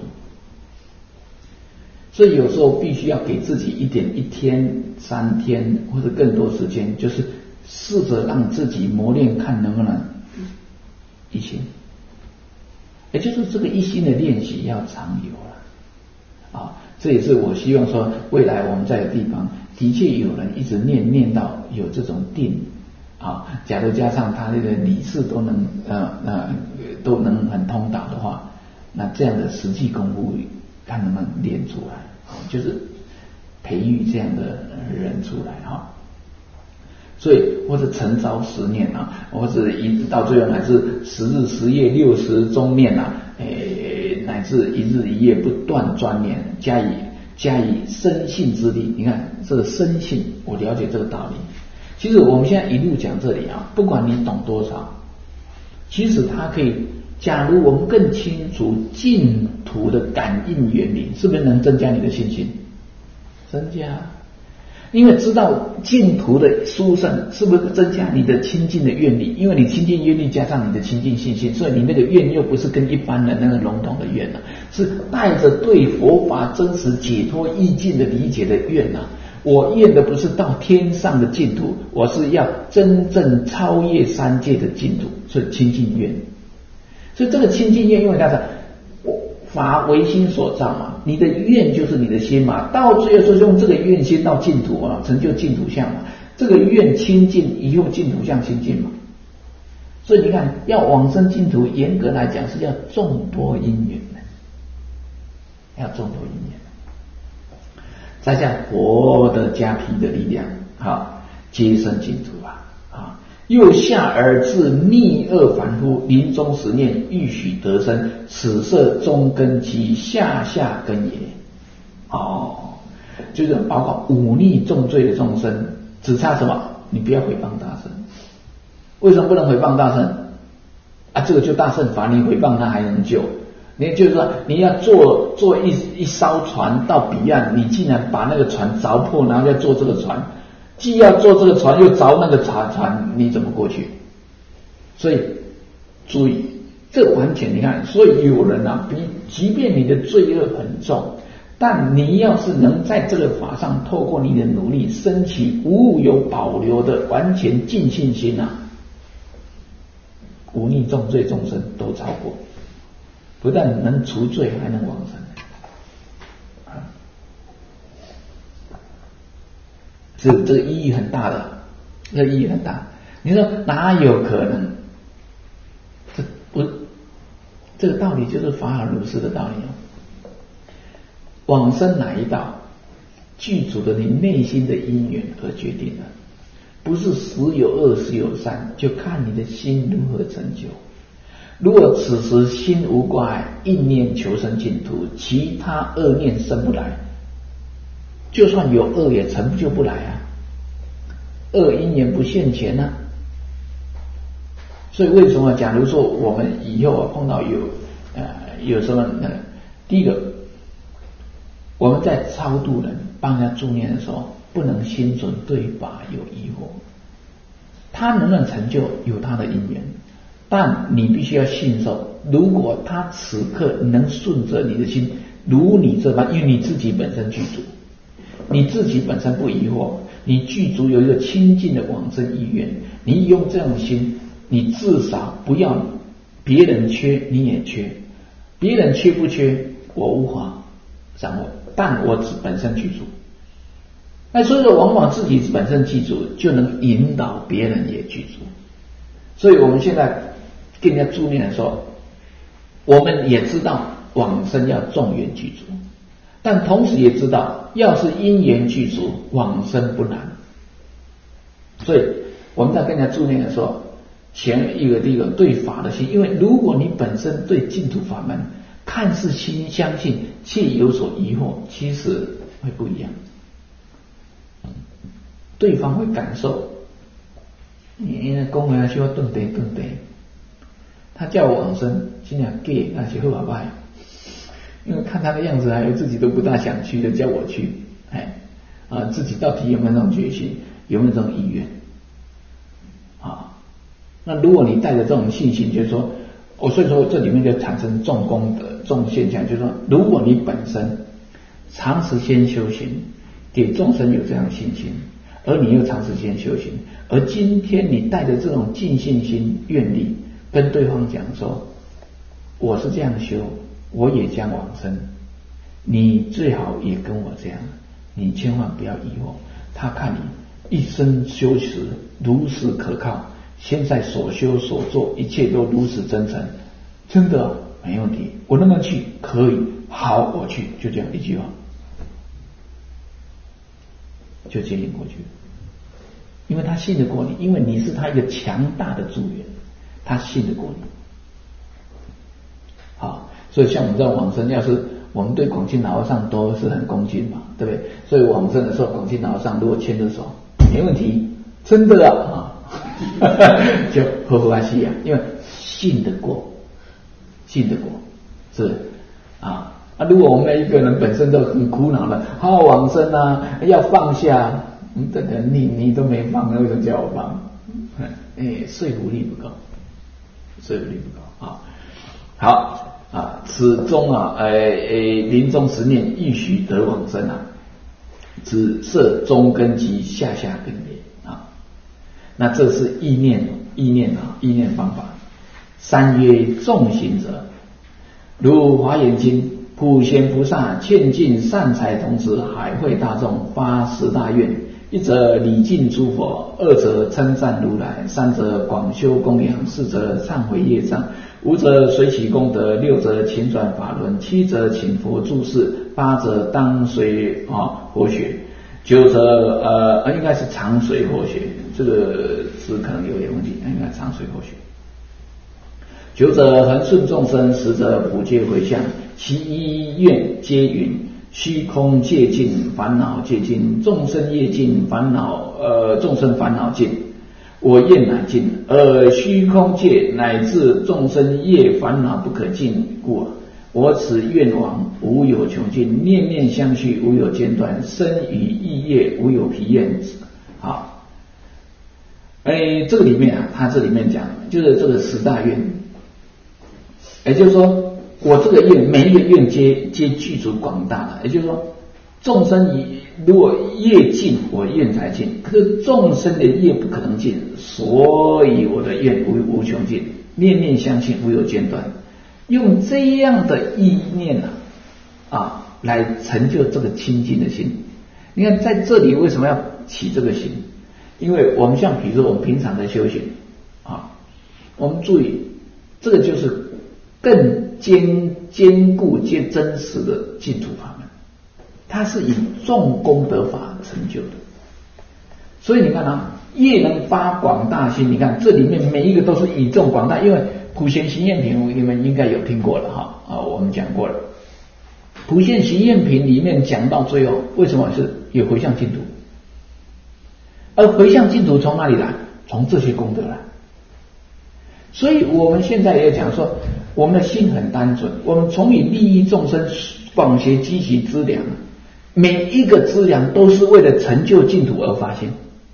所以有时候必须要给自己1天3天或者更多时间，就是试着让自己磨练，看能不能一心。也就是这个一心的练习要常有这也是我希望说，未来我们在的地方的确有人一直念到有这种定假如加上他这个理事都能很通达的话，那这样的实际功夫看能不能练出来就是培育这样的人出来所以或者晨朝10念或者一直到最后乃至10日10夜60中念乃至1日1夜不断专念，加以深信之力。你看这个深信，我了解这个道理， 其实我们现在一路讲这里啊，不管你懂多少，其实它可以，假如我们更清楚净土的感应原理，是不是能增加你的信心？增加，因为知道净土的殊胜，是不是增加你的亲近的愿力？因为你亲近愿力加上你的亲近信心，所以你那个愿又不是跟一般人那个笼统的愿了，是带着对佛法真实解脱意境的理解的愿啊。我愿的不是到天上的净土，我是要真正超越三界的净土，所以亲近愿。所以这个亲近愿，因为它是法唯心所造嘛，你的愿就是你的心嘛，到最后就是用这个愿心到净土啊，成就净土相嘛。这个愿亲近，以后净土相亲近嘛。所以你看，要往生净土，严格来讲是要众多因缘的，要众多因缘。再加佛的加被的力量，好，皆生净土啊！又下而至逆恶凡夫，临终时念欲许得生，此色中根其下根也。就是包括忤逆重罪的众生，只差什么？你不要毁谤大乘。为什么不能毁谤大乘啊？这个就大乘法，你毁谤他还能救。你就是说，你要坐一艘船到彼岸，你竟然把那个船凿破，然后再坐这个船，既要坐这个船又凿那个船，你怎么过去？所以注意，这完全你看，所以有人啊，即便你的罪恶很重，但你要是能在这个法上透过你的努力，升起无有保留的完全尽信心啊，忤逆重罪众生都超过。不但能除罪，还能往生，这个意义很大的，这个意义很大。你说哪有可能？这个道理就是法尔如是的道理哦。往生哪一道，具足的你内心的因缘而决定的，不是时有恶时有善，就看你的心如何成就。如果此时心无挂碍，意念求生净土，其他恶念生不来，就算有恶也成就不来啊，恶因缘不现前啊。所以为什么假如说我们以后碰到有什么第一个，我们在超度人帮人家助念的时候，不能心存对法有疑惑，他能不能成就有他的因缘，但你必须要信受，如果他此刻能顺着你的心，如你这般，因为你自己本身具足，你自己本身不疑惑，你具足有一个清净的往生意愿，你用这种心，你至少不要别人缺你也缺，别人缺不缺我无法掌握，但我本身具足。那所以说往往自己本身具足，就能引导别人也具足。所以我们现在跟人家助念的时候，我们也知道往生要众缘具足，但同时也知道要是因缘具足，往生不难。所以我们在跟人家助念的时候，前一个第一个对法的心，因为如果你本身对净土法门看似心相信，却有所疑惑，其实会不一样，对方会感受。你讲话需要顿地，他叫我往生，心想给那些好坏，因为看他的样子，还有自己都不大想去的，叫我去，自己到底有没有那种决心，有没有这种意愿啊？那如果你带着这种信心，就是说，所以说这里面就产生众功德、众现象，就是说，如果你本身长时间修行，给众生有这样的信心，而你又长时间修行，而今天你带着这种尽信心、愿力，跟对方讲说，我是这样修，我也将往生，你最好也跟我这样，你千万不要疑惑。他看你一生修持如实可靠，现在所修所做一切都如此真诚，真的没问题，我能不能去？可以，好，我去，就这样一句话，就接引过去。因为他信得过你，因为你是他一个强大的助缘，他信得过你。好，所以像我们这种往生，要是我们对广钦老和尚都是很恭敬嘛，对不对？所以往生的时候，广钦老和尚如果牵着手，没问题， 真的啊，就合不关系啊，因为信得过是啊。如果我们每一个人本身都很苦恼的，好往生啊，要放下，你都没放，为什么叫我放？说服力不够啊。好啊，此中啊，临终时念欲许得往生啊，只摄中根及下根也啊。那这是意念方法。三曰众行者，如华严经。普贤菩萨劝进善财童子海会大众发10大愿：一则礼敬诸佛，二则称赞如来，三则广修供养，四则忏悔业障，五则随喜功德，六则勤转法轮，七则请佛住世，八则当随活学，九则应该是常随活学，这个词可能有点问题，应该常随活学。九则恒顺众生，十则普皆回向，其一愿皆云：虚空界尽，烦恼界尽，众生业尽，众生烦恼尽，我愿乃尽。而虚空界乃至众生业烦恼不可尽故，我此愿王无有穷尽，念念相续无有间断，身语意业无有疲厌。好，这个里面啊，他这里面讲就是这个10大愿。也就是说，我这个愿每一个愿皆具足广大的，也就是说，众生如果业尽，我愿才尽，可是众生的业不可能尽，所以我的愿无穷尽，念念相信无有间断，用这样的意念来成就这个清净的心。你看在这里为什么要起这个心？因为我们像比如说我们平常的修行我们注意这个就是更坚固真实的净土法门，它是以众功德法成就的。所以你看业能发广大心，你看这里面每一个都是以众广大，因为普贤行愿品你们应该有听过了我们讲过了。普贤行愿品里面讲到最后，为什么是有回向净土？而回向净土从哪里来？从这些功德来。所以我们现在也讲说，我们的心很单纯，我们从以利益众生，广学积其资粮，每一个资粮都是为了成就净土而发现。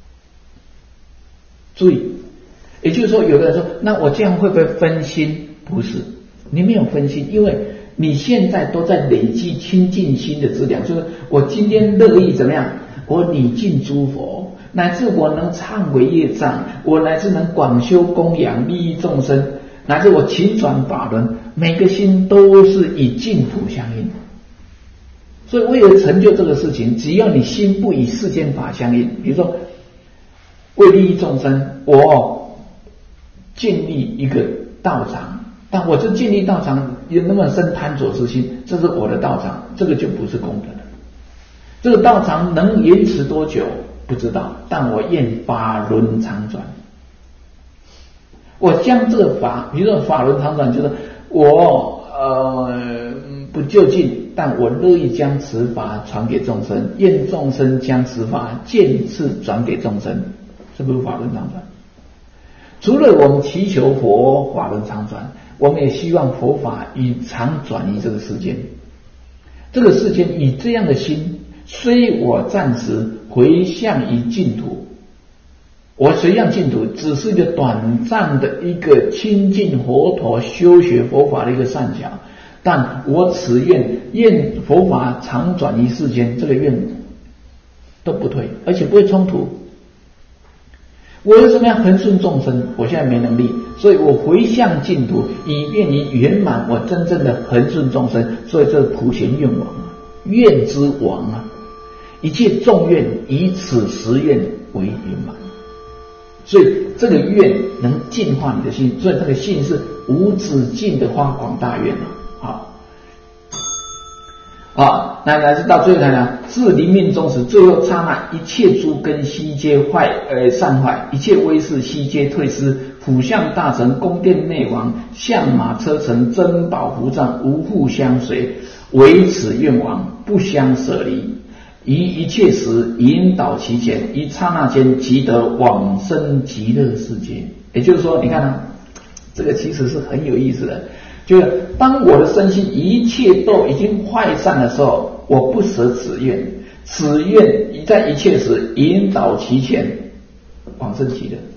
注意，也就是说，有的人说，那我这样会不会分心？不是，你没有分心，因为你现在都在累积清净心的资粮，就是我今天乐意怎么样？我礼敬诸佛，乃至我能忏悔业障，我乃至能广修供养利益众生，乃至我勤转法轮，每个心都是以净土相应。所以为了成就这个事情，只要你心不以世间法相应，比如说为利益众生，我建立一个道场，但我这建立道场有那么生贪着之心，这是我的道场，这个就不是功德了。这个道场能延迟多久不知道，但我愿法轮常转。我将这个法，比如说法轮常转，就是我不究竟，但我乐意将此法传给众生，愿众生将此法渐次转给众生，是不是法轮常转？除了我们祈求佛法轮常转，我们也希望佛法以常转移这个世间。这个世间以这样的心，虽我暂时回向于净土，我回向净土只是一个短暂的一个亲近佛陀修学佛法的一个善巧，但我此愿佛法常转于世间，这个愿都不退，而且不会冲突。我为什么要恒顺众生？我现在没能力，所以我回向净土，以便于圆满我真正的恒顺众生。所以这是普贤愿王愿之王一切众愿以此十愿为圆满。所以这个愿能净化你的心，所以这个心是无止境的发广大愿那乃至到最后呢，至临命终时，最后刹那，一切诸根悉皆散坏，一切威势悉皆退失，普相大臣、宫殿内王、象马车乘、珍宝福藏，无互相随，唯此愿王不相舍离， 于一切时引导其前，一刹那间即得往生极乐世界。也就是说，你看啊，这个其实是很有意思的，就是当我的身心一切都已经坏散的时候，我不舍此愿，此愿在一切时引导其前往生极乐，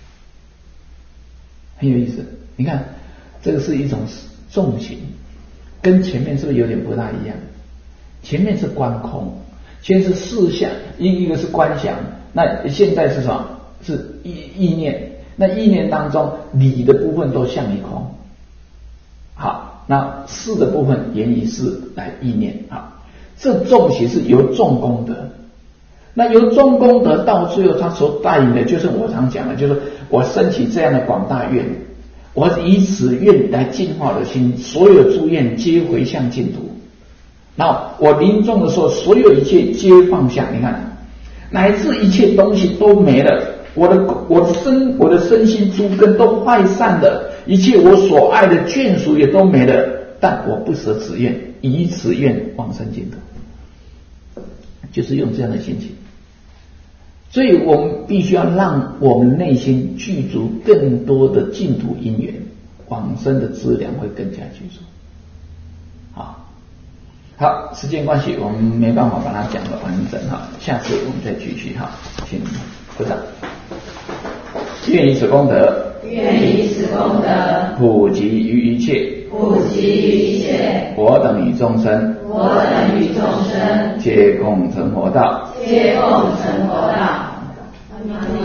很有意思。你看，这个是一种重行，跟前面是不是有点不大一样？前面是观空，先是事项，一个是观想，那现在是什么？是意念。那意念当中，理的部分都向于空。好，那事的部分言于事来意念。好，这重行是由重功德。那由重功德到最后，它所带领的就是我常讲的，就是我升起这样的广大愿，我以此愿来净化我的心，所有诸愿皆回向净土。那我临终的时候，所有一切皆放下。你看，乃至一切东西都没了。我的身心诸根都坏散了，一切我所爱的眷属也都没了，但我不舍此愿，以此愿往生净土，就是用这样的心情。所以我们必须要让我们内心具足更多的净土因缘，往生的资粮会更加具足。好，时间关系，我们没办法把它讲得完整哈，下次我们再继续哈，请鼓掌。愿以此功德， 愿以此功德， 普及于一切， 普及于一切， 我等与众生， 我等与众生， 皆共成佛道， 皆共成佛道。